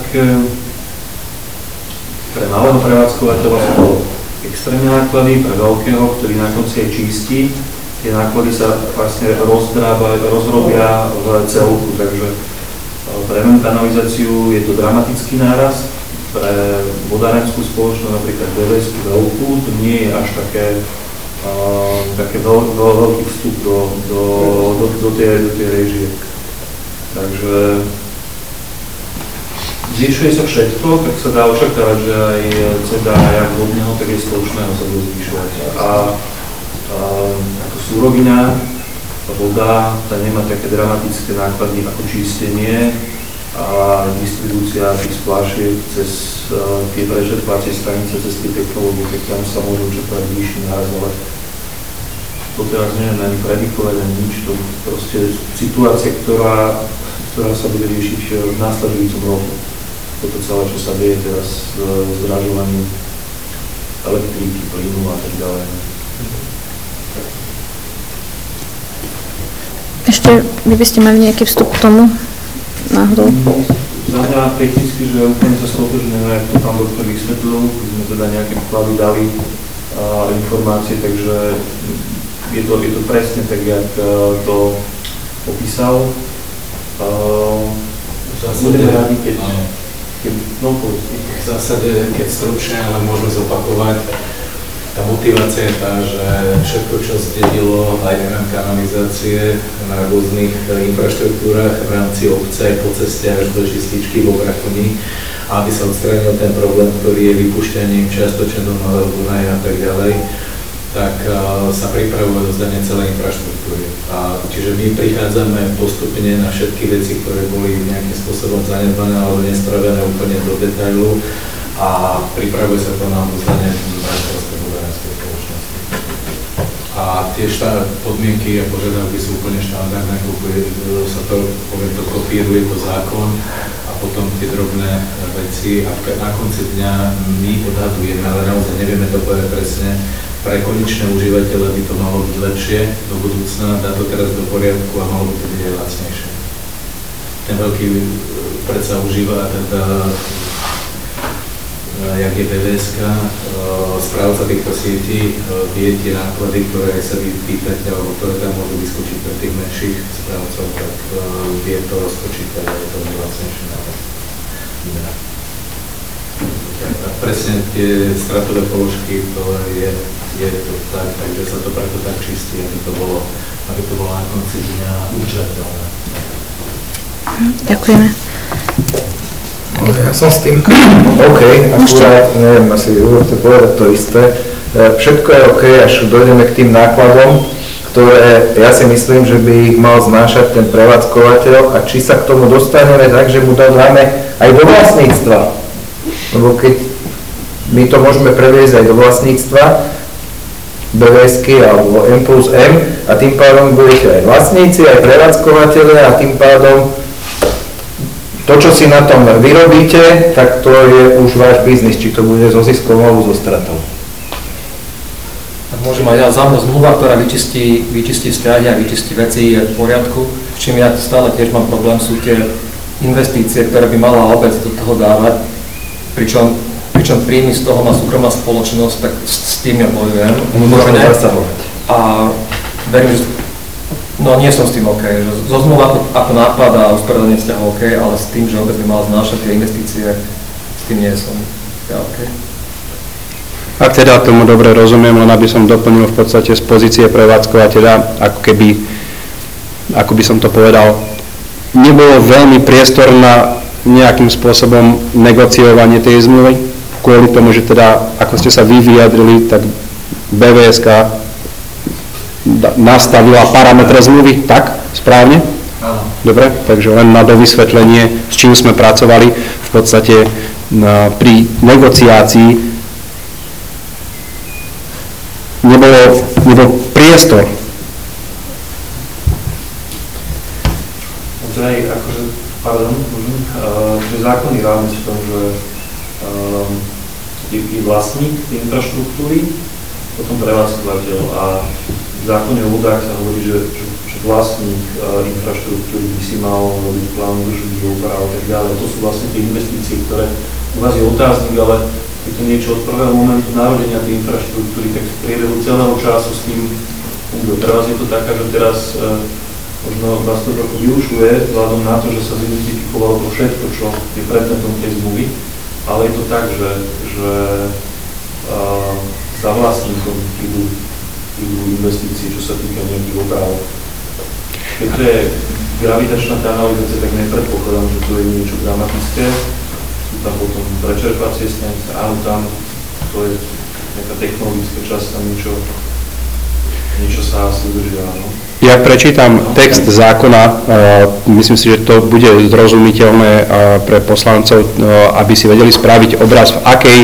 pre malého prevádzkovateľa sú to extrémne náklady, pre veľkého, ktorý na konci aj čistí, tie náklady sa vlastne rozrobia v celku, takže pre kanalizáciu je to dramatický nárast, pre vodárenskú spoločnosť, napríklad BVS-ku veľkú, to nie je až také veľký vstup do tej réžie. Takže zvyšuje sa všetko, tak sa dá očakávať, že aj cena jak vodného, tak aj spoločného sa bude zvyšovať. A ako súrovina, voda, tá nemá také dramatické náklady ako čistenie a distribúcia tých splášiek cez tie prečerpácie stanice, cez tie technológie, tak tam sa môže očakávať vyšší náraz, ale to teraz neviem ani predikovať, ani nič, to proste situácia, ktorá sa bude riešiť v následujúcom roku. Toto celé, čo sa deje teraz s zdražovaním elektriky, plynu a tak ďalej. Ešte by ste mali nejaký vstup k tomu náhodou? Za mňa technicky, že úplne sa stotožňujem, jak to pán doktor vysvetlil, keď sme teda nejaké vklady dali informácie, takže je to presne tak, jak to opísal. Budeme rádi, keď v zásade, keď stručne, ale môžeme zopakovať, tá motivácia je tá, že všetko, čo zdedilo aj kanalizácie na rôznych infraštruktúrach v rámci obce, po ceste až do čističky vo Vrachoni, aby sa odstránil ten problém, ktorý je vypúšťaním čiastočne do Nového Dunaja a tak ďalej, tak sa pripravuje do zdania celej infraštruktúry. Čiže my prichádzame postupne na všetky veci, ktoré boli nejakým spôsobom zanedbané alebo nespravené úplne do detailu a pripravuje sa to na uznanie Bratislavskej vodárenskej spoločnosti. A tie podmienky a požiadavky sú úplne štandardné, sa to, poviem to, kopíruje to zákon a potom tie drobné veci a na konci dňa my odhadujeme, ale naozaj nevieme to povedať presne, pre konečné užívateľe by to malo byť lepšie do budúcna, dá to teraz do poriadku a malo by to byť aj lacnejšie. Ten veľký predsa užíva teda jak je BVS-ka, správca týchto sietí vie tie náklady, ktoré sa vy pýtate, alebo ktoré tam môžu vyskočiť pre tých menších správcov, tak vie to rozkočiť a je to lacnejšie náklad. Presne tie stratové položky, to je to tak, takže sa to preto tak čistí, aby to bolo na konci dňa udržateľné. Ďakujeme. Ja som s tým OK, akurát, neviem, asi určite povedať to isté. Všetko je OK, až dojdeme k tým nákladom, ktoré ja si myslím, že by ich mal znášať ten prevádzkovateľ a či sa k tomu dostaneme tak, že mu dáme aj do vlastníctva. Lebo keď my to môžeme previesť aj do vlastníctva, BVS-ky alebo M plus M a tým pádom budete aj vlastníci, aj prevádzkovateľe a tým pádom to, čo si na tom vyrobíte, tak to je už váš biznis, či to bude so ziskom alebo so stratou. Tak môžem aj ja za mňa zmluva, ktorá vyčistí vzťahy a vyčistí veci, je v poriadku. S čím ja stále tiež mám problém, sú tie investície, ktoré by mala obec do toho dávať, pričom príjmy z toho má súkromná spoločnosť, tak s tým ja bojujem. Môžeme zasahovať. A verím, že nie som s tým OK, že zo zmluva ako nápad a usporiadanie vzťahov OK, ale s tým, že obec by mala znášať tie investície, s tým nie som ja OK. Ak teda tomu dobre rozumiem, len aby som doplnil v podstate z pozície prevádzkovateľa, ako by som to povedal, nebolo veľmi priestor na nejakým spôsobom negociovanie tej zmluvy, kvôli tomu, že teda, ako ste sa vy vyjadrili, tak BVS-ka nastavila parametre zmluvy, tak? Správne? Áno. Dobre, takže len na dovysvetlenie, s čím sme pracovali v podstate pri negociácii nebol priestor. Aj akože, že zákonný rámec v tom, že je vlastník infraštruktúry, potom prevádzkovateľ a v zákone o vodách sa hovorí, že vlastník infraštruktúry by si mal robiť plán údržby, úprav a tak ďalej. To sú vlastne tie investície, ktoré u vás je otáznik, ale je to niečo od prvého momentu narodenia tej infraštruktúry, tak v priebehu celého času s tým funguje. Teraz je to taká, že teraz možno vás to trochu vyušuje vzhľadom na to, že sa zidentifikovalo to všetko, čo je predmetom tej zmluvy, ale je to tak, že za vlastníkom idú investície, čo sa týka nejakých oprav. Keď to je gravitačná tá analizácia, tak nepredpokladám, že to je niečo dramatické. Sú tam potom prečerpacie stanice, áno, tam to je nejaká technologická časť, tam niečo sa asi udržiava. No? Ja prečítam text zákona, myslím si, že to bude zrozumiteľné pre poslancov, aby si vedeli spraviť obraz,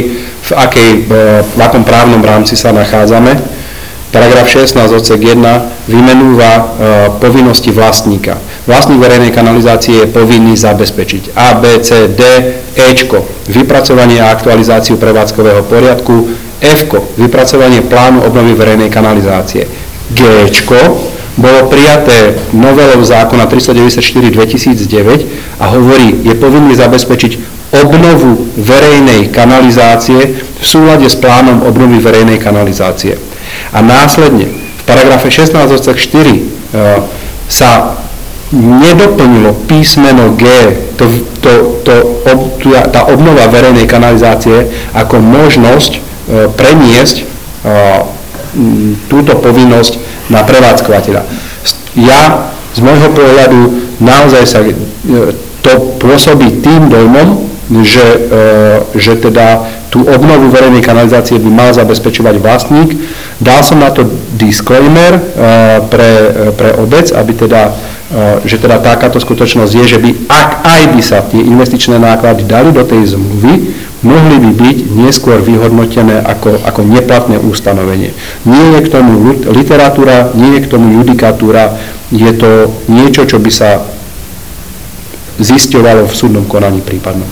v akom právnom rámci sa nachádzame. Paragraf 16 odsek 1 vymenúva povinnosti vlastníka. Vlastník verejnej kanalizácie je povinný zabezpečiť A, B, C, D, Ečko, vypracovanie a aktualizáciu prevádzkového poriadku, Fko, vypracovanie plánu obnovy verejnej kanalizácie, Gčko, bolo prijaté novelou zákona 394/2009 a hovorí, je povinný zabezpečiť obnovu verejnej kanalizácie v súlade s plánom obnovy verejnej kanalizácie. A následne v paragrafe 16 odsek 4 sa nedoplnilo písmeno G, tá obnova verejnej kanalizácie ako možnosť preniesť túto povinnosť na prevádzkovateľa. Ja z môjho pohľadu naozaj sa to pôsobí tým dojmom, že teda tú obnovu verejnej kanalizácie by mal zabezpečovať vlastník. Dal som na to disclaimer pre obec, aby teda, že teda takáto skutočnosť je, že by, ak aj by sa tie investičné náklady dali do tej zmluvy, mohli by byť neskôr vyhodnotené ako neplatné ustanovenie. Nie je k tomu literatúra, nie je k tomu judikatúra, je to niečo, čo by sa zisťovalo v súdnom konaní prípadnom.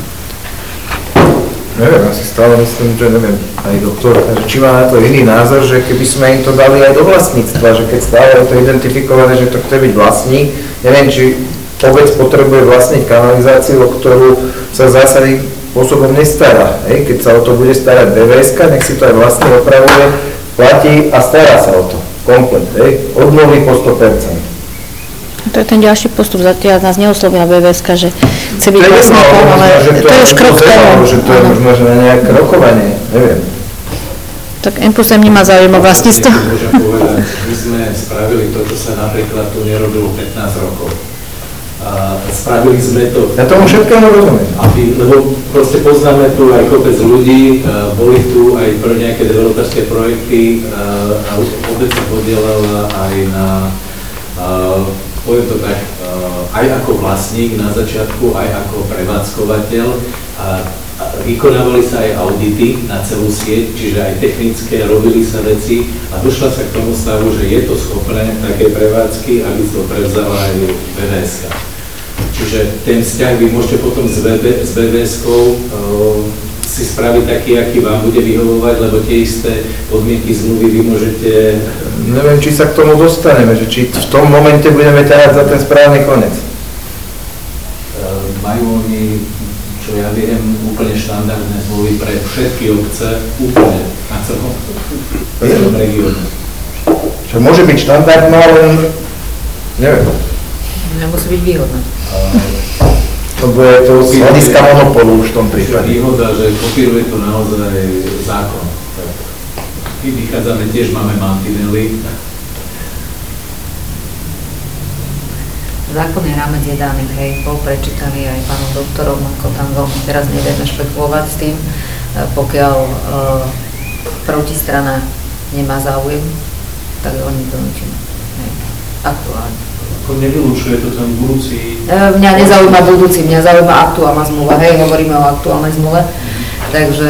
Neviem, asi stále myslím, že neviem, aj doktor, či má na to iný názor, že keby sme im to dali aj do vlastníctva, že keď stále je to identifikované, že to chce byť vlastník, neviem, či obec potrebuje vlastniť kanalizáciu, o ktorú sa v zásade spôsobom nestará. Keď sa o to bude starať DVS-ka, nech si to aj vlastne opravuje, platí a stará sa o to. Komplet. Obnoví po 100%. To je ten ďalší postup. Zatiaľ nás neoslovila BVS-ka, že chce byť vlastníkom, ale to je už krok vpred. Že to je možno na nejaké rokovanie, neviem. Tak M+M nemá záujem o vlastníctvo. Môžem povedať, my sme spravili to, čo sa napríklad tu nerobilo 15 rokov. A spravili sme to... Ja tomu všetkému rozumiem. Lebo proste poznáme tu aj kopec ľudí, boli tu aj nejaké developerské projekty a obec sa podielala aj na, poviem to tak, aj ako vlastník na začiatku, aj ako prevádzkovateľ a vykonávali sa aj audity na celú sieť, čiže aj technické, robili sa veci a došla sa k tomu stavu, že je to schopné také prevádzky, aby to prevzala aj BVS-ka. Čiže ten vzťah vy môžete potom s BVS-kou si spraviť taký, aký vám bude vyhovovať, lebo tie isté podmienky zmluvy vy môžete... Neviem, či sa k tomu dostaneme, že či v tom momente budeme ťahať za ten správny konec. Majú oni, čo ja viem, úplne štandardné zmluvy pre všetky obce, úplne na celom regióne. Čo môže byť štandardná, len neviem. Nemusí byť výhodná. Lebo je to z hľadiska monopolu už v tom prípade. Výhoda, že kopíruje to naozaj zákon. My vychádzame, tiež máme mantinely. Zákonný rámec je daný, hej, bol prečítaný aj pánom doktorom, ako tam veľmi teraz nevieme špekulovať s tým, pokiaľ protistrana nemá záujem, tak ho nikto donútime. Aktuálne. Ako nevylučuje to ten budúci... Mňa nezaujíma budúci, mňa zaujíma aktuálna zmluva. Hej, hovoríme o aktuálnej zmluve. Takže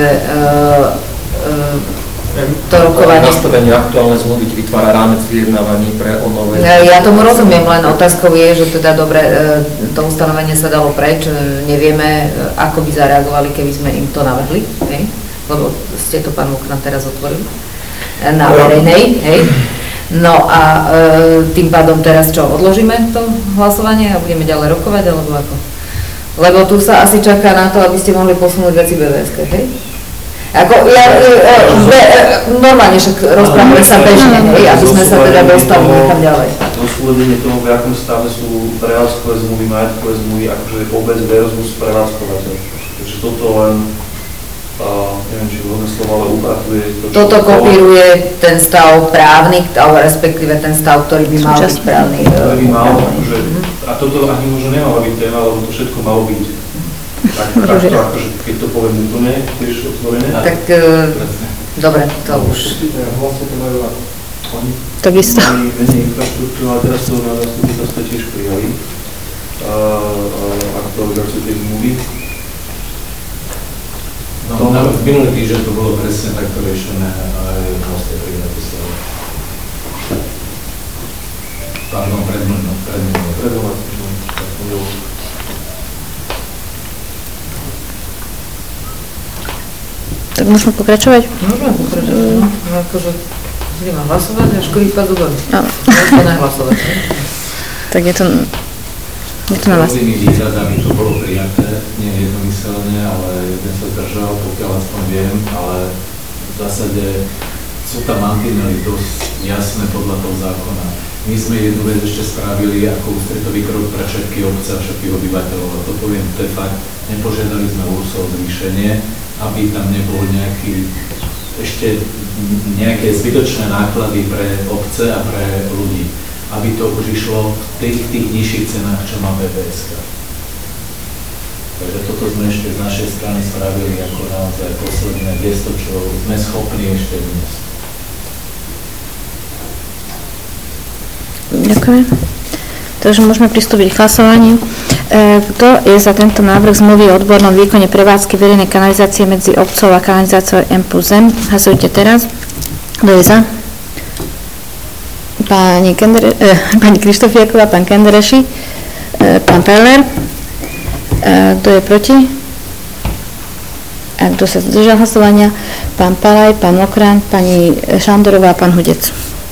to rokovanie... Nastavenie aktuálnej zmluvy vytvára rámec vyjednávaní pre nové... Ja tomu rozumiem, len otázkou je, že teda dobre, to ustanovenie sa dalo preč, nevieme, ako by zareagovali, keby sme im to navrhli, hej? Lebo ste to, pán Mokran, teraz otvorili na verejnej, hej? No a tým pádom teraz čo, odložíme to hlasovanie a budeme ďalej rokovať, alebo ako? Lebo tu sa asi čaká na to, aby ste mohli posunúť veci BVSK, hej? Ako normálne však rozprávame sa bežne, hej, aby sme sa teda dostali niekam ďalej. Dosledenie toho, v akom stave sú prevádzkové zmluvy, majetkové zmluvy, akože obec versus prevádzkovateľ. Takže toto len, neviem, či vhodné slovo, ale upratuje to, čo... Toto kopíruje ten stav právny, alebo respektíve ten stav, ktorý by mal byť právny. Ktorý by mal, že, a toto ani možno nemalo byť téma, lebo to všetko malo byť. Tak to akože, keď to poviem úplne, tiež otvorené. Tak, dobre, to už. Vlastne to majú oni. Takisto. Menej infraštruktúru, ale teraz to na zastupiteľstve tiež prijali. Aktualizáciu tej zmluvy. No, v minulý týždeň to bolo presne takto riešené aj v Moste pri Bratislave. Pardon, predminulý. Tak môžeme pokračovať? Môžeme pokračovať, no. Akože ideme hlasovať a škrípať zubami. Áno. Môžeme nehlasovať. Tak je to na vás. S tými výhradami to bolo prijaté, nie jednomyselne, ale jeden sa zdržal, pokiaľ aspoň viem, ale v zásade sú tam mantinely dosť jasné podľa toho zákona. My sme jednu vec ešte spravili ako ústretový krok pre všetky obce a všetkých obyvateľov. A to poviem, to je fakt, nepožiadali sme URSO o zvýšenie, aby tam nebol ešte nejaké zbytočné náklady pre obce a pre ľudí. Aby to už išlo v tých nižších cenách, čo má BVSK. Takže toto sme ešte z našej strany spravili ako naozaj posledné gesto, čo sme schopní ešte dnes. Ďakujem. Takže môžeme pristúpiť k hlasovaniu. Kto je za tento návrh zmluvy o odbornom výkone prevádzky verejnej kanalizácie medzi obcov a kanalizáciou M+M? Hlasujte teraz. Kto je za? Pani Krištofiaková, pán Kendereši, pán Peller. Kto je proti? A kto sa zdržal hlasovania? Pán Palaj, pán Mokran, pani Šandorová a pán Hudec.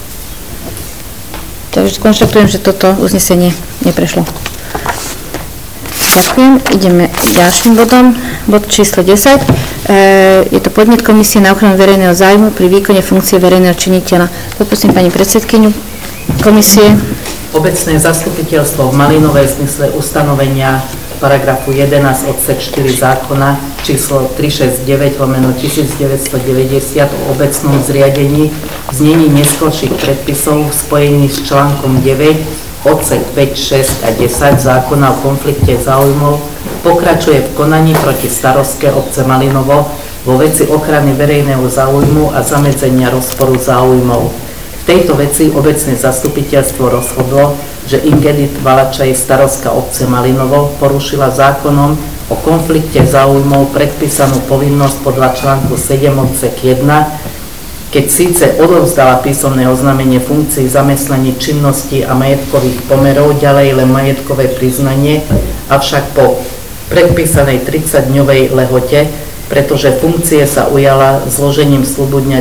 Takže konštatujem, že toto uznesenie neprešlo. Ďakujem. Ideme ďalším bodom. Bod číslo 10. Je to podnet Komisie na ochranu verejného záujmu pri výkone funkcie verejného činiteľa. Poprosím pani predsedkyňu komisie. Obecné zastupiteľstvo v Malinovej v zmysle ustanovenia paragrafu 11 odsek 4 zákona číslo 369/1990 o obecnom zriadení v znení neskorších predpisov v spojení s článkom 9 odsek 5, 6 a 10 zákona o konflikte záujmov pokračuje v konaní proti starostke obce Malinovo vo veci ochrany verejného záujmu a zamedzenia rozporu záujmov. V tejto veci obecné zastupiteľstvo rozhodlo, že Ingedit Valačaj, starostka obce Malinovo, porušila zákonom o konflikte záujmov predpísanú povinnosť podľa článku 7 odsek 1, keď síce odovzdala písomné oznámenie funkcií zamestnaní činnosti a majetkových pomerov, ďalej len majetkové priznanie, avšak po predpísanej 30-dňovej lehote, pretože funkcie sa ujala zložením sľubu dňa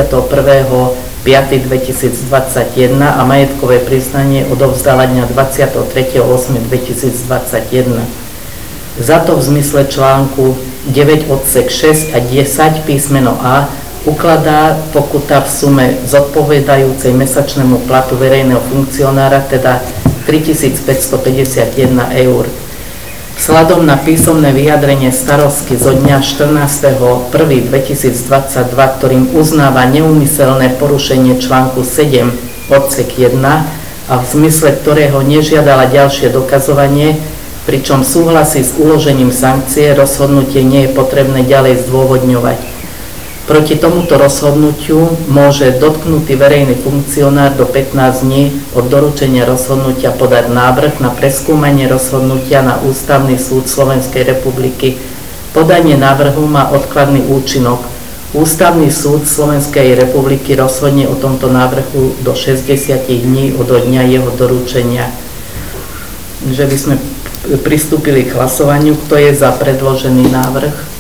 31.5.2021 a majetkové priznanie odovzdala dňa 23.8.2021. Za to v zmysle článku 9 odsek 6 a 10 písmeno A ukladá pokuta v sume zodpovedajúcej mesačnému platu verejného funkcionára, teda 3551 eur. Vzhľadom na písomné vyjadrenie starostky zo dňa 14.1.2022, ktorým uznáva neúmyselné porušenie článku 7 odsek 1 a v zmysle ktorého nežiadala ďalšie dokazovanie, pričom súhlasí s uložením sankcie, rozhodnutie nie je potrebné ďalej zdôvodňovať. Proti tomuto rozhodnutiu môže dotknutý verejný funkcionár do 15 dní od doručenia rozhodnutia podať návrh na preskúmanie rozhodnutia na Ústavný súd Slovenskej republiky. Podanie návrhu má odkladný účinok. Ústavný súd Slovenskej republiky rozhodne o tomto návrhu do 60 dní od dňa jeho doručenia. Že by sme pristúpili k hlasovaniu. Kto je za predložený návrh?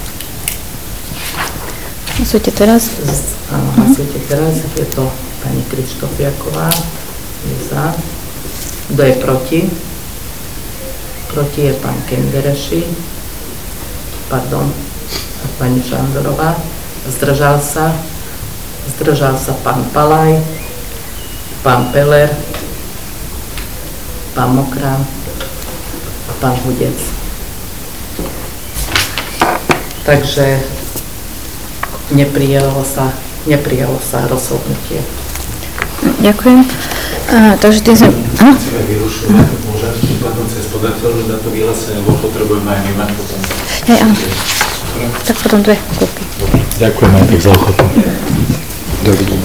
Hlasujte teraz. Áno, hlasujte teraz. Je to pani Krištofiaková. Je za. Kto je proti? Proti je pán Kendereši. Pardon, pani Žandorová. Zdržal sa. Zdržal sa pán Palaj, pán Peller, pán Mokrán a pán Hudec. Takže neprijalo sa rozhodnutie. Ďakujem. Takže tým sme... Chceme vyrušovať, môžem potom cez podateľnú na to vyhlásenie, lebo potrebujeme aj my mať potom. Hej, áno. Tak potom 2 kúpy. Ďakujem aj tak za ochotu. Dovidenia.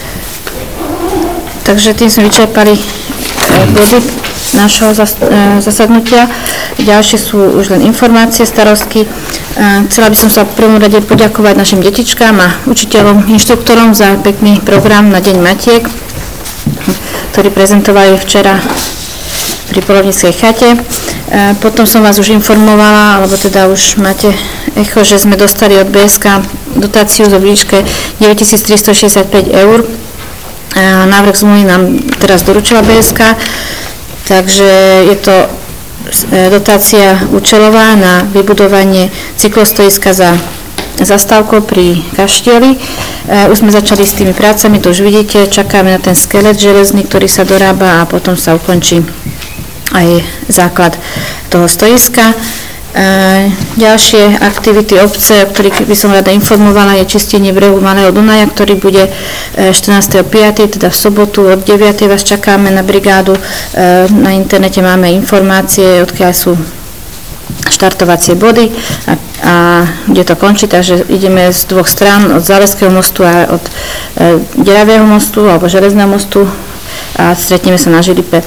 Takže tým sme vyčerpali body nášho zasadnutia. Ďalšie sú už len informácie, starostky. Chcela by som sa v prvom rade poďakovať našim detičkám a učiteľom, inštruktorom za pekný program na Deň Matiek, ktorý prezentovali včera pri Polovníckej chate. Potom som vás už informovala, alebo teda už máte echo, že sme dostali od BSK dotáciu zo výške 9365 eur. Návrh zmluvy nám teraz doručila BSK, takže je to dotácia účelová na vybudovanie cyklostojiska za zastávkou pri Kaštieli. Už sme začali s tými prácami, to už vidíte, čakáme na ten skelet železný, ktorý sa dorába a potom sa ukončí aj základ toho stojiska. Ďalšie aktivity obce, o ktorých by som rada informovala, je čistenie brehu Malého Dunaja, ktorý bude 14.5., teda v sobotu od 9.00 vás čakáme na brigádu. Na internete máme informácie, odkiaľ sú štartovacie body a kde to končí, takže ideme z 2 strán, od Záleského mostu a od Deravého mostu alebo Železného mostu a stretneme sa na Žilipe.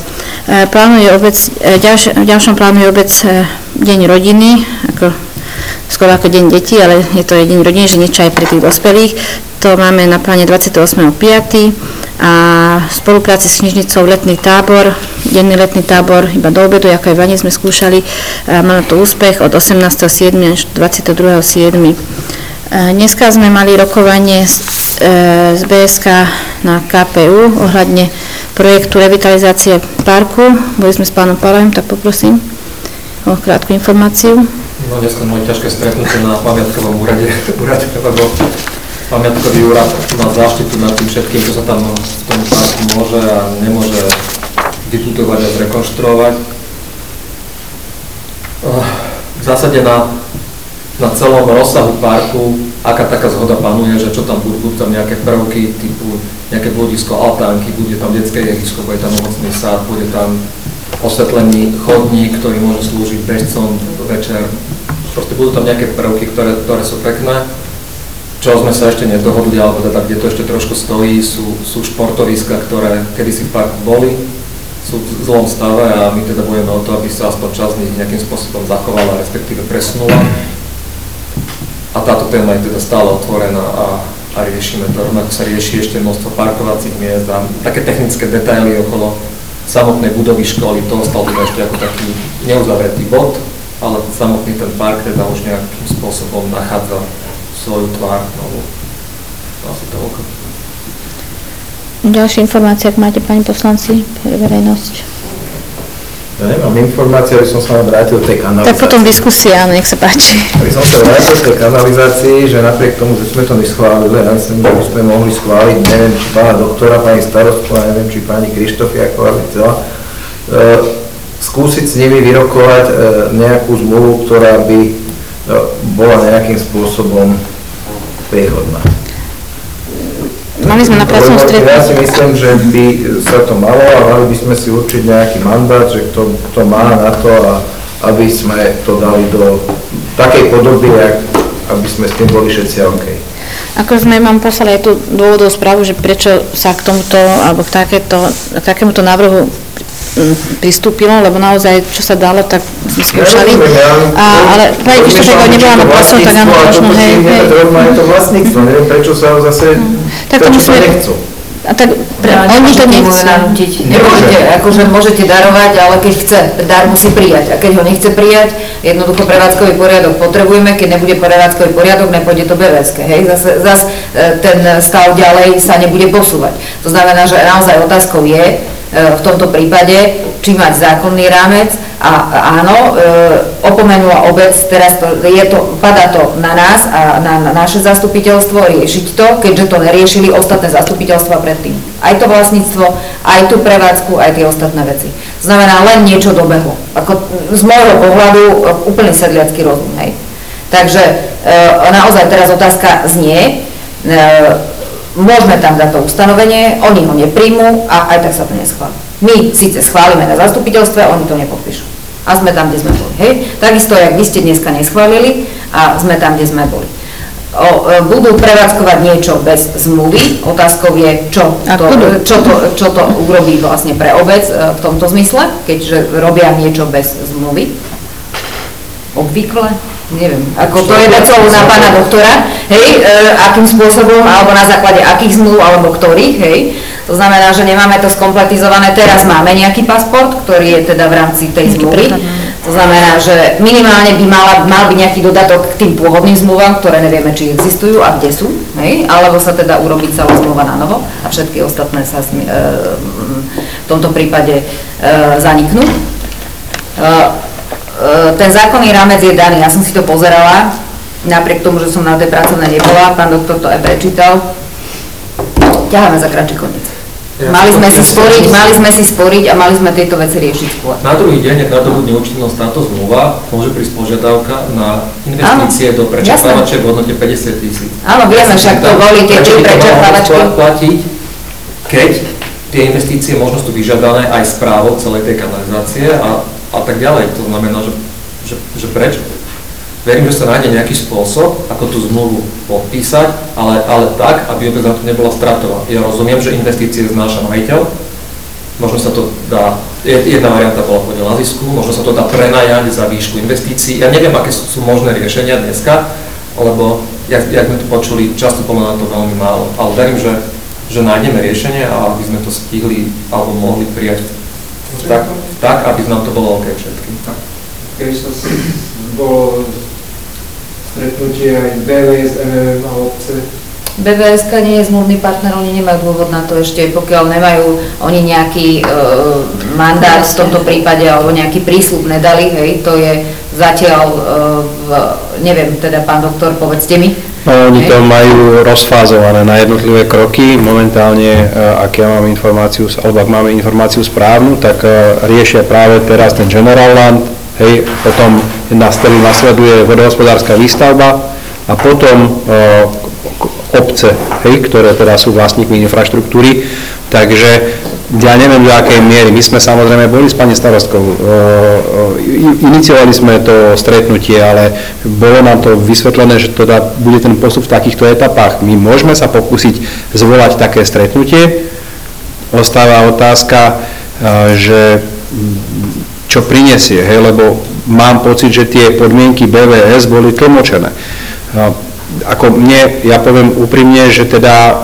V ďalšom plánuje obec Deň rodiny, skoro ako Deň detí, ale je to aj Deň rodiny, že niečo aj pre tých dospelých. To máme na pláne 28.5. a v spolupráci s knižnicou letný tábor, denný letný tábor iba do obedu, ako aj v Vani sme skúšali. Máme to úspech od 18.7. až 22.7. Dneska sme mali rokovanie z BSK na KPU ohľadne projektu revitalizácie parku. Boli sme s pánom Palajom, tak poprosím o krátku informáciu. No, dneska mali ťažké stretnutie na pamiatkovom úrade, lebo pamiatkový úrad má záštitu nad tým všetkým, čo sa tam v tom parku môže a nemôže vybudovať a zrekonštruovať. V zásade na celom rozsahu parku, aká taká zhoda panuje, že čo tam budú tam nejaké prvky typu nejaké bludisko, altánky, bude tam detské ihrisko, bude tam ovocný sád, bude tam osvetlený chodník, ktorý môže slúžiť bežcom večer. Proste budú tam nejaké prvky, ktoré sú pekné. Čo sme sa ešte nedohodli, alebo teda kde to ešte trošku stojí, sú športoviska, ktoré kedysi v parku boli, sú v zlom stave a my teda budeme o to, aby sa aspoň časť z nich nejakým spôsobom zachovala, respektíve presunula. A táto téma je teda stále otvorená a riešime to. Rovnako sa rieši ešte množstvo parkovacích miest a také technické detaily okolo samotnej budovy školy. To ostal ešte ako taký neuzavretý bod, ale samotný ten park teda už nejakým spôsobom nachádza svoju tvár. No, asi toľko. Ďalšie informácie, ak máte, pani poslanci, pre verejnosť. Ja nemám informácie, aby som sa vrátil tej kanalizácii. Tak potom diskusia, áno, nech sa páči. Aby som sa vrátil tej kanalizácii, že napriek tomu, že sme to neschválili, ja myslím, že by sme mohli schváliť, neviem, či pána doktora, pani starostku, a neviem, či pani Krištofiaková by chcela, skúsiť s nimi vyrokovať nejakú zmluvu, ktorá by bola nejakým spôsobom priechodná. Mali sme na pracovnom stretnutí. Ja si myslím, že by sa to malo a mali by sme si určiť nejaký mandát, že kto má na to, a aby sme to dali do takej podoby, aby sme s tým boli všetci OK. Ako sme mám poslali aj tú dôvodovú správu, že prečo sa k tomuto, alebo k takémuto návrhu pristúpilo, lebo naozaj, čo sa dalo, tak sme skúšali. Ale pani Krištofíková nebola na posle, tak áno, možno, hej. Je to vlastníctvo, neviem, prečo sa zase prečo to nechcú. A tak oni to nechcú. Nemôžete, akože môžete darovať, ale keď chce, dar musí prijať. A keď ho nechce prijať, jednoducho prevádzkový poriadok potrebujeme, keď nebude prevádzkový poriadok, nepôjde to BVSK, hej. Zas ten stav ďalej sa nebude posúvať. To znamená, že naozaj otázkou je, v tomto prípade, či mať zákonný rámec a áno, opomenula obec, teraz padá to na nás a na naše zastupiteľstvo riešiť to, keďže to neriešili ostatné zastupiteľstva predtým. Aj to vlastníctvo, aj tú prevádzku, aj tie ostatné veci. Znamená, len niečo dobehlo. Ako z môjho pohľadu úplne sedliacky rozum, hej. Takže naozaj teraz otázka znie, môžeme tam dať to ustanovenie, oni ho nepríjmú a aj tak sa to neschváli. My síce schválime na zastupiteľstve, oni to nepodpíšu. A sme tam, kde sme boli. Hej? Takisto, jak vy ste dneska neschválili a sme tam, kde sme boli. Budú prevádzkovať niečo bez zmluvy. Otázkou je, čo to urobí vlastne pre obec v tomto zmysle, keďže robia niečo bez zmluvy. Obvykle. Neviem, ako to je vecou na pána doktora, hej, akým spôsobom, alebo na základe akých zmluv, alebo ktorých, hej. To znamená, že nemáme to skompletizované, teraz máme nejaký pasport, ktorý je teda v rámci tej zmluvy. To znamená, že minimálne by mal byť nejaký dodatok k tým pôvodným zmluvám, ktoré nevieme, či existujú a kde sú, hej, alebo sa teda urobiť celá zmluva na novo a všetky ostatné sa v tomto prípade zaniknú. Ten zákonný rámec je daný, ja som si to pozerala, napriek tomu, že som na tej pracovnej nebola, pán doktor to aj prečítal, ťaháme za kratší koniec. Mali sme si sporiť a mali sme tieto veci riešiť skôr. Na druhý deň, ak nadobudne účinnosť táto zmluva, môže prísť požiadavka na investície do prečerpávače v hodnote 50 000. Áno, vieme, však to boli tie prečerpávačky. Platiť, keď tie investície možno sú vyžadané aj správou celej tej kanalizácie a tak ďalej. To znamená, že prečo? Verím, že sa nájde nejaký spôsob, ako tú zmluvu podpísať, ale tak, aby obec na to nebola stratová. Ja rozumiem, že investície znáša majiteľ, možno sa to dá, jedna varianta bola podiel na zisku, možno sa to dá prenajať za výšku investícií. Ja neviem, aké sú možné riešenia dneska, lebo, jak sme tu počuli, často pomáha na to veľmi málo. Ale verím, že nájdeme riešenie a aby sme to stihli alebo mohli prijať tak, aby nám to bolo OK všetkým. Keby sa bolo stretnutie aj BVS, MMM a obce? BVSK nie je zmluvný partner, oni nemajú dôvod na to ešte, pokiaľ nemajú oni nejaký mandát v tomto prípade alebo nejaký prísľub nedali, hej, to je zatiaľ, neviem, teda pán doktor, povedzte mi. No, oni to majú rozfázované na jednotlivé kroky. Momentálne, ak ja mám informáciu, alebo ak máme informáciu správnu, tak riešia práve teraz ten General Land, hej, potom nasleduje vodohospodárska výstavba a potom obce, hej, ktoré teda sú vlastníkmi infraštruktúry. Takže ja neviem, do akej miery. My sme samozrejme boli s pani starostkou, iniciovali sme to stretnutie, ale bolo nám to vysvetlené, že teda bude ten postup v takýchto etapách. My môžeme sa pokúsiť zvolať také stretnutie. Ostáva otázka, že čo prinesie, hej, lebo mám pocit, že tie podmienky BVS boli tlmočené. Ako ja poviem úprimne, že teda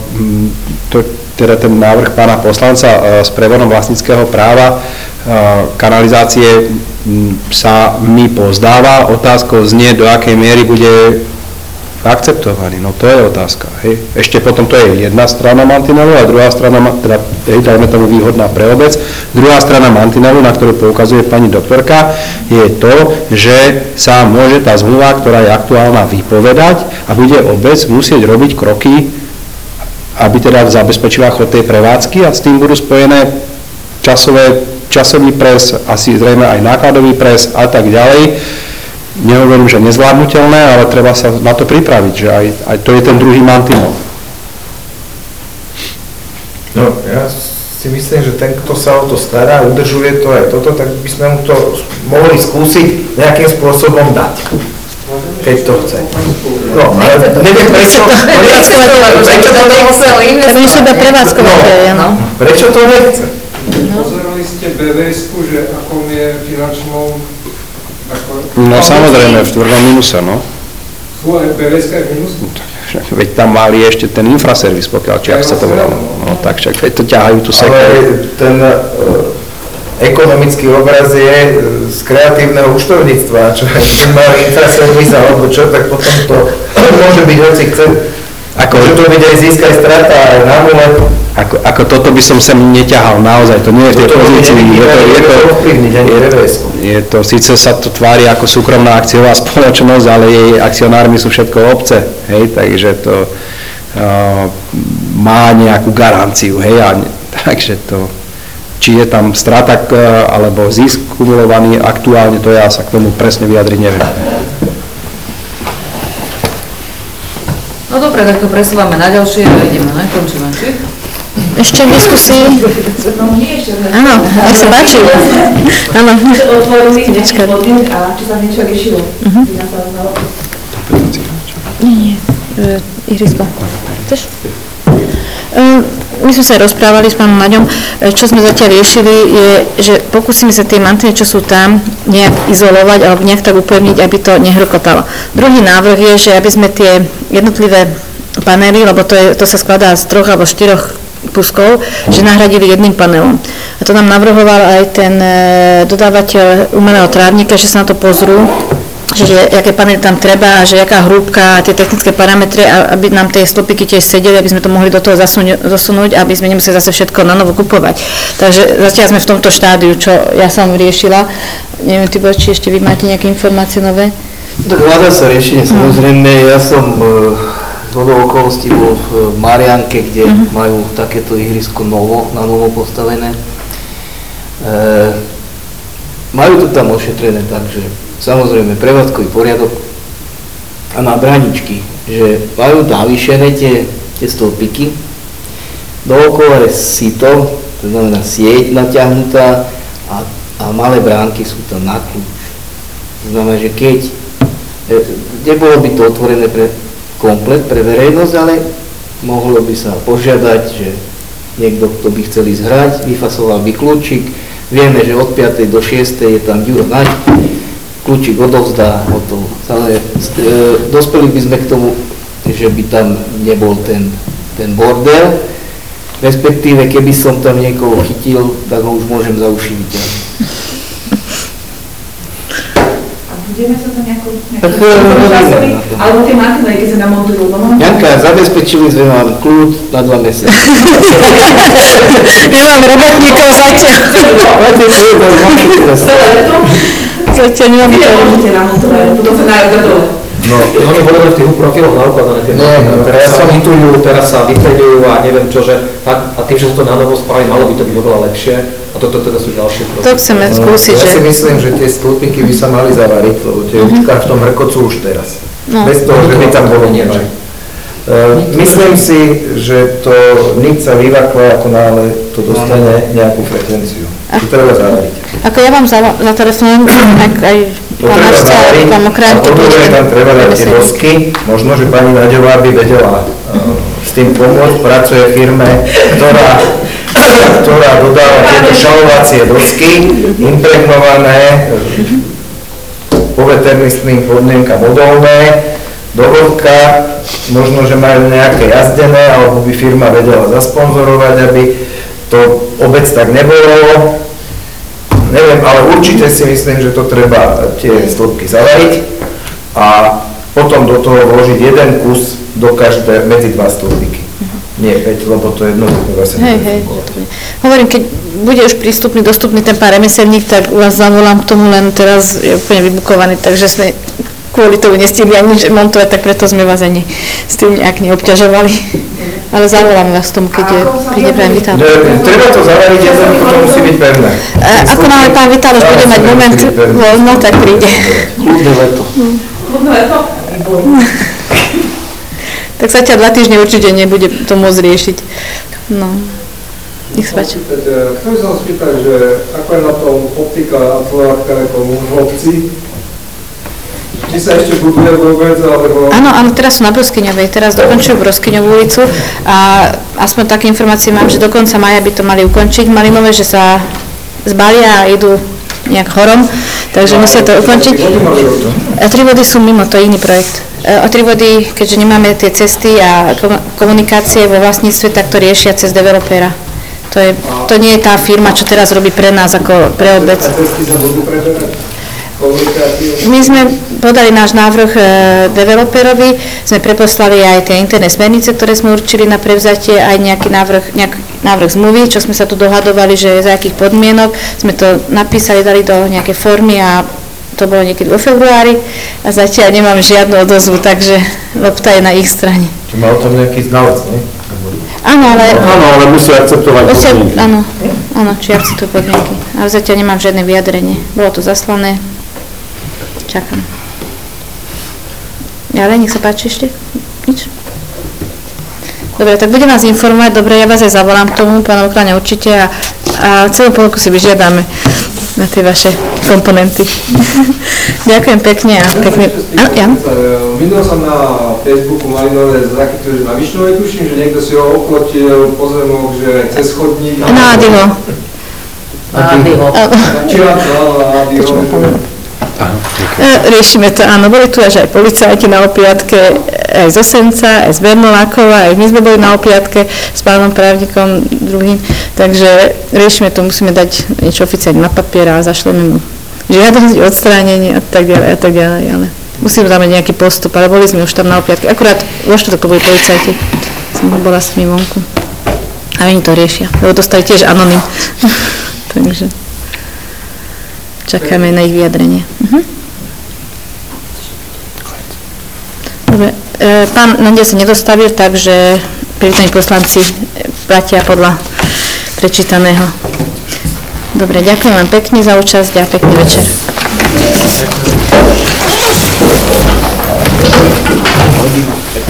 ten návrh pána poslanca s prevodom vlastníckeho práva kanalizácie sa mi pozdáva. Otázkou znie, do akej miery bude akceptovaný. No to je otázka. Hej. Ešte potom to je jedna strana mantinelu a druhá strana, teda dajme tomu výhodná pre obec, druhá strana mantinelu, na ktorú poukazuje pani doktorka, je to, že sa môže tá zmluva, ktorá je aktuálna, vypovedať a bude obec musieť robiť kroky, aby teda zabezpečila chod tej prevádzky a s tým budú spojené časový pres, asi zrejme aj nákladový pres a tak ďalej. Nehovorím, že nezvládnutelné, ale treba sa na to pripraviť, že aj to je ten druhý mantinel. No, ja si myslím, že ten, kto sa o to stará, udržuje to aj toto, tak by sme mu to mohli skúsiť nejakým spôsobom dať. Môžem keď to chce. No, ale neviem prečo to nechce. Oni sú iba prevádzkovateľia, no. Prečo to nechce? Pozerali ste BVS-ku, že akom je finančnou... No samozrejme, v tvrdom minuse, no. Sú aj BVS-ka je v minuse? Veď tam mali ešte ten infraservis, pokiaľ čiak sa to volalo. No tak však veď to ťahajú tu sektor. Ale ten ekonomický obraz je z kreatívneho účtovníctva, čo mali infraservis alebo čo, tak potom to môže byť hoci chce. Môže to byť aj získať strata, aj na nule. Ako toto by som sem neťahal, naozaj, to nie je v tej pozícii. Je to, síce sa to tvári ako súkromná akciová spoločnosť, ale jej akcionármi sú všetko obce, hej, takže to má nejakú garanciu, hej, takže to, či je tam strata alebo zisk kumulovaný aktuálne, to ja sa k tomu presne vyjadriť neviem. No dobre, tak to presúvame na ďalšie a ideme, ne? Končíme, či? Ešte v diskusii. No nie ešte. Áno, nech sa páči. Áno. Otvorili nejaký podnik a či sa niečo riešilo. Nie. Irisko. Chceš? My sme sa rozprávali s pánom Naďom, čo sme zatiaľ riešili je, že pokúsime sa tie mantinely, čo sú tam, nejak izolovať alebo nejak tak upevniť, aby to nehrkotalo. Druhý návrh je, že aby sme tie jednotlivé panely, lebo to sa skladá z 3 alebo 4 kuskov, že nahradili jedným panelom. A to nám navrhoval aj ten dodávateľ umelého trávnika, že sa na to pozrú, že aké panely tam treba a že aká hrúbka a tie technické parametre, aby nám tie stĺpiky tiež sedeli, aby sme to mohli do toho zasunúť, aby sme nemuseli zase všetko na novo kupovať. Takže zatiaľ sme v tomto štádiu, čo ja som riešila. Neviem, Tibor, či ešte vy máte nejaké informácie nové? Tak hľadá sa riešenie, samozrejme. Ja som zhodou okolností bol v Marianke, kde majú takéto ihrisko na novo postavené. Majú to tam ošetrené tak, že samozrejme prevádzkový poriadok a na braničky, že majú navýšené tie stĺpiky, dookola je sito, to znamená sieť natiahnutá a malé bránky sú tam na kľúč. To znamená, že keď nebolo by to otvorené komplet pre verejnosť, ale mohlo by sa požiadať, že niekto, kto by chcel ísť hrať, vyfasoval by kľúčik. Vieme, že od 5. do 6. je tam Ďuro Naď, kľúčik odovzdá, hotovo. Ale dospeli by sme k tomu, že by tam nebol ten bordel, respektíve keby som tam niekoho chytil, tak ho už môžem za uši vyťahnuť. Budeme sa to nejako alebo tie mantinely, keď sa namontujú. Janka, zabezpečili sme vám kľud na 2 mesiace. Ja mám robotníkov zatiaľ. Zatiaľ nemám to. Môžete namontovať, potom sa dajú dole. No, oni budeme v tých profiloch naukladané. Teraz sa vypeďujú a neviem čože. A tým, že sa to na novo spraví, malo by to byť oveľa lepšie. A toto teda sú ďalšie profily. To chceme skúsiť, Ja si myslím, že tie stĺpiky by sa mali zavariť, lebo tie učka v tom hrkocu už teraz. Bez toho, že by tam bolo niečo. Myslím si, že to nič sa vyvakla, ako náhle to dostane nejakú frekvenciu. To treba zavariť. Ako ja vám zatelefonujem, ak aj pán Maršťa, pán Mokránky. A potom tam treba dať tie dosky. Možno, že pani Naďová by vedela s tým pomôcť. Pracuje v firme, ktorá dodáva tieto šalovacie dosky, impregnované poveternostným podmienkam odolné, dohodka, možno, že majú nejaké jazdené, alebo by firma vedela zasponzorovať, aby to obec tak nebolo. Neviem, ale určite si myslím, že to treba tie stĺpky zavariť a potom do toho vložiť jeden kus medzi 2 stĺpiky. Nie 5, lebo to jednoducho zase nefungovalo. Hovorím, keď bude už prístupný, dostupný ten pár remeselník, tak vás zavolám k tomu, len teraz je úplne vybukovaný, takže sme kvôli tomu nestihli ani nič montovať, tak preto sme vás ani s tým nejak neobťažovali. Ale zavoláme vás tomu, keď príde pán Vitál. Treba to zavariť, jednoducho to musí byť pevné. Ako náhle pán Vitál už bude mať moment voľno, tak príde. Kľudné leto. Kľudné leto? Tak zatiaľ 2 týždne určite nebude to môcť riešiť. No, nech sa páči. Chcem sa spýtať, že ako je na tom optika a Slovák Telekom v obci? Či sa ešte buduje vôbec, alebo... Áno, teraz sú na Broskyňovej, teraz dokončujú Broskyňovú ulicu a aspoň také informácie mám, že do konca maja by to mali ukončiť Malinové, že sa zbalia a idú nejak horom, takže musia to ukončiť. A 3 body sú mimo, to je iný projekt. O 3 body, keďže nemáme tie cesty a komunikácie vo vlastníctve, tak to riešia cez developera. To nie je tá firma, čo teraz robí pre nás ako pre obec. My sme podali náš návrh developerovi, sme preposlali aj tie interné smernice, ktoré sme určili na prevzatie, aj nejaký návrh zmluvy, čo sme sa tu dohadovali, že za akých podmienok. Sme to napísali, dali do nejaké formy a to bolo niekedy vo februári a zatiaľ nemám žiadnu odozvu, takže lopta je na ich strane. Či mal tam nejaký znalec, nie? Áno, ale musia akceptovať podmienky. Áno, či akceptujú podmienky. Ale zatiaľ nemám žiadne vyjadrenie. Bolo to zaslané. Čakám. Ale nech sa páči ešte? Nič? Dobre, tak budem vás informovať. Dobre, ja vás aj zavolám k tomu, pána Okráňa určite a celú ponuku si vyžiadame na tie vaše komponenty. Ďakujem pekne a pekne. Jan? Videl som na Facebooku Malinové zachytili na Višnovej, tuším, že niekto si ho oplotil pozemok, že cez chodník. Na Adyho. Riešime to, áno, boli tu až aj policajti na opiatke, aj z Osenca, aj z Bernolákova, aj my sme boli na opiatke s pánom právnikom druhým, takže riešime to, musíme dať niečo oficiálne na papier a zašleme mu žiadosť, odstránenie a tak ďalej, ale musíme tam mať nejaký postup, ale boli sme už tam na opiatke, akurát vo štvrtok boli policajti, som bola s nimi vonku a oni to riešia, lebo dostali tiež anonym, takže čakáme na ich vyjadrenie. Dobre, pán Nandia sa nedostavil, takže prítomní poslanci platia podľa prečítaného. Dobre, ďakujem vám pekne za účasť a pekný večer.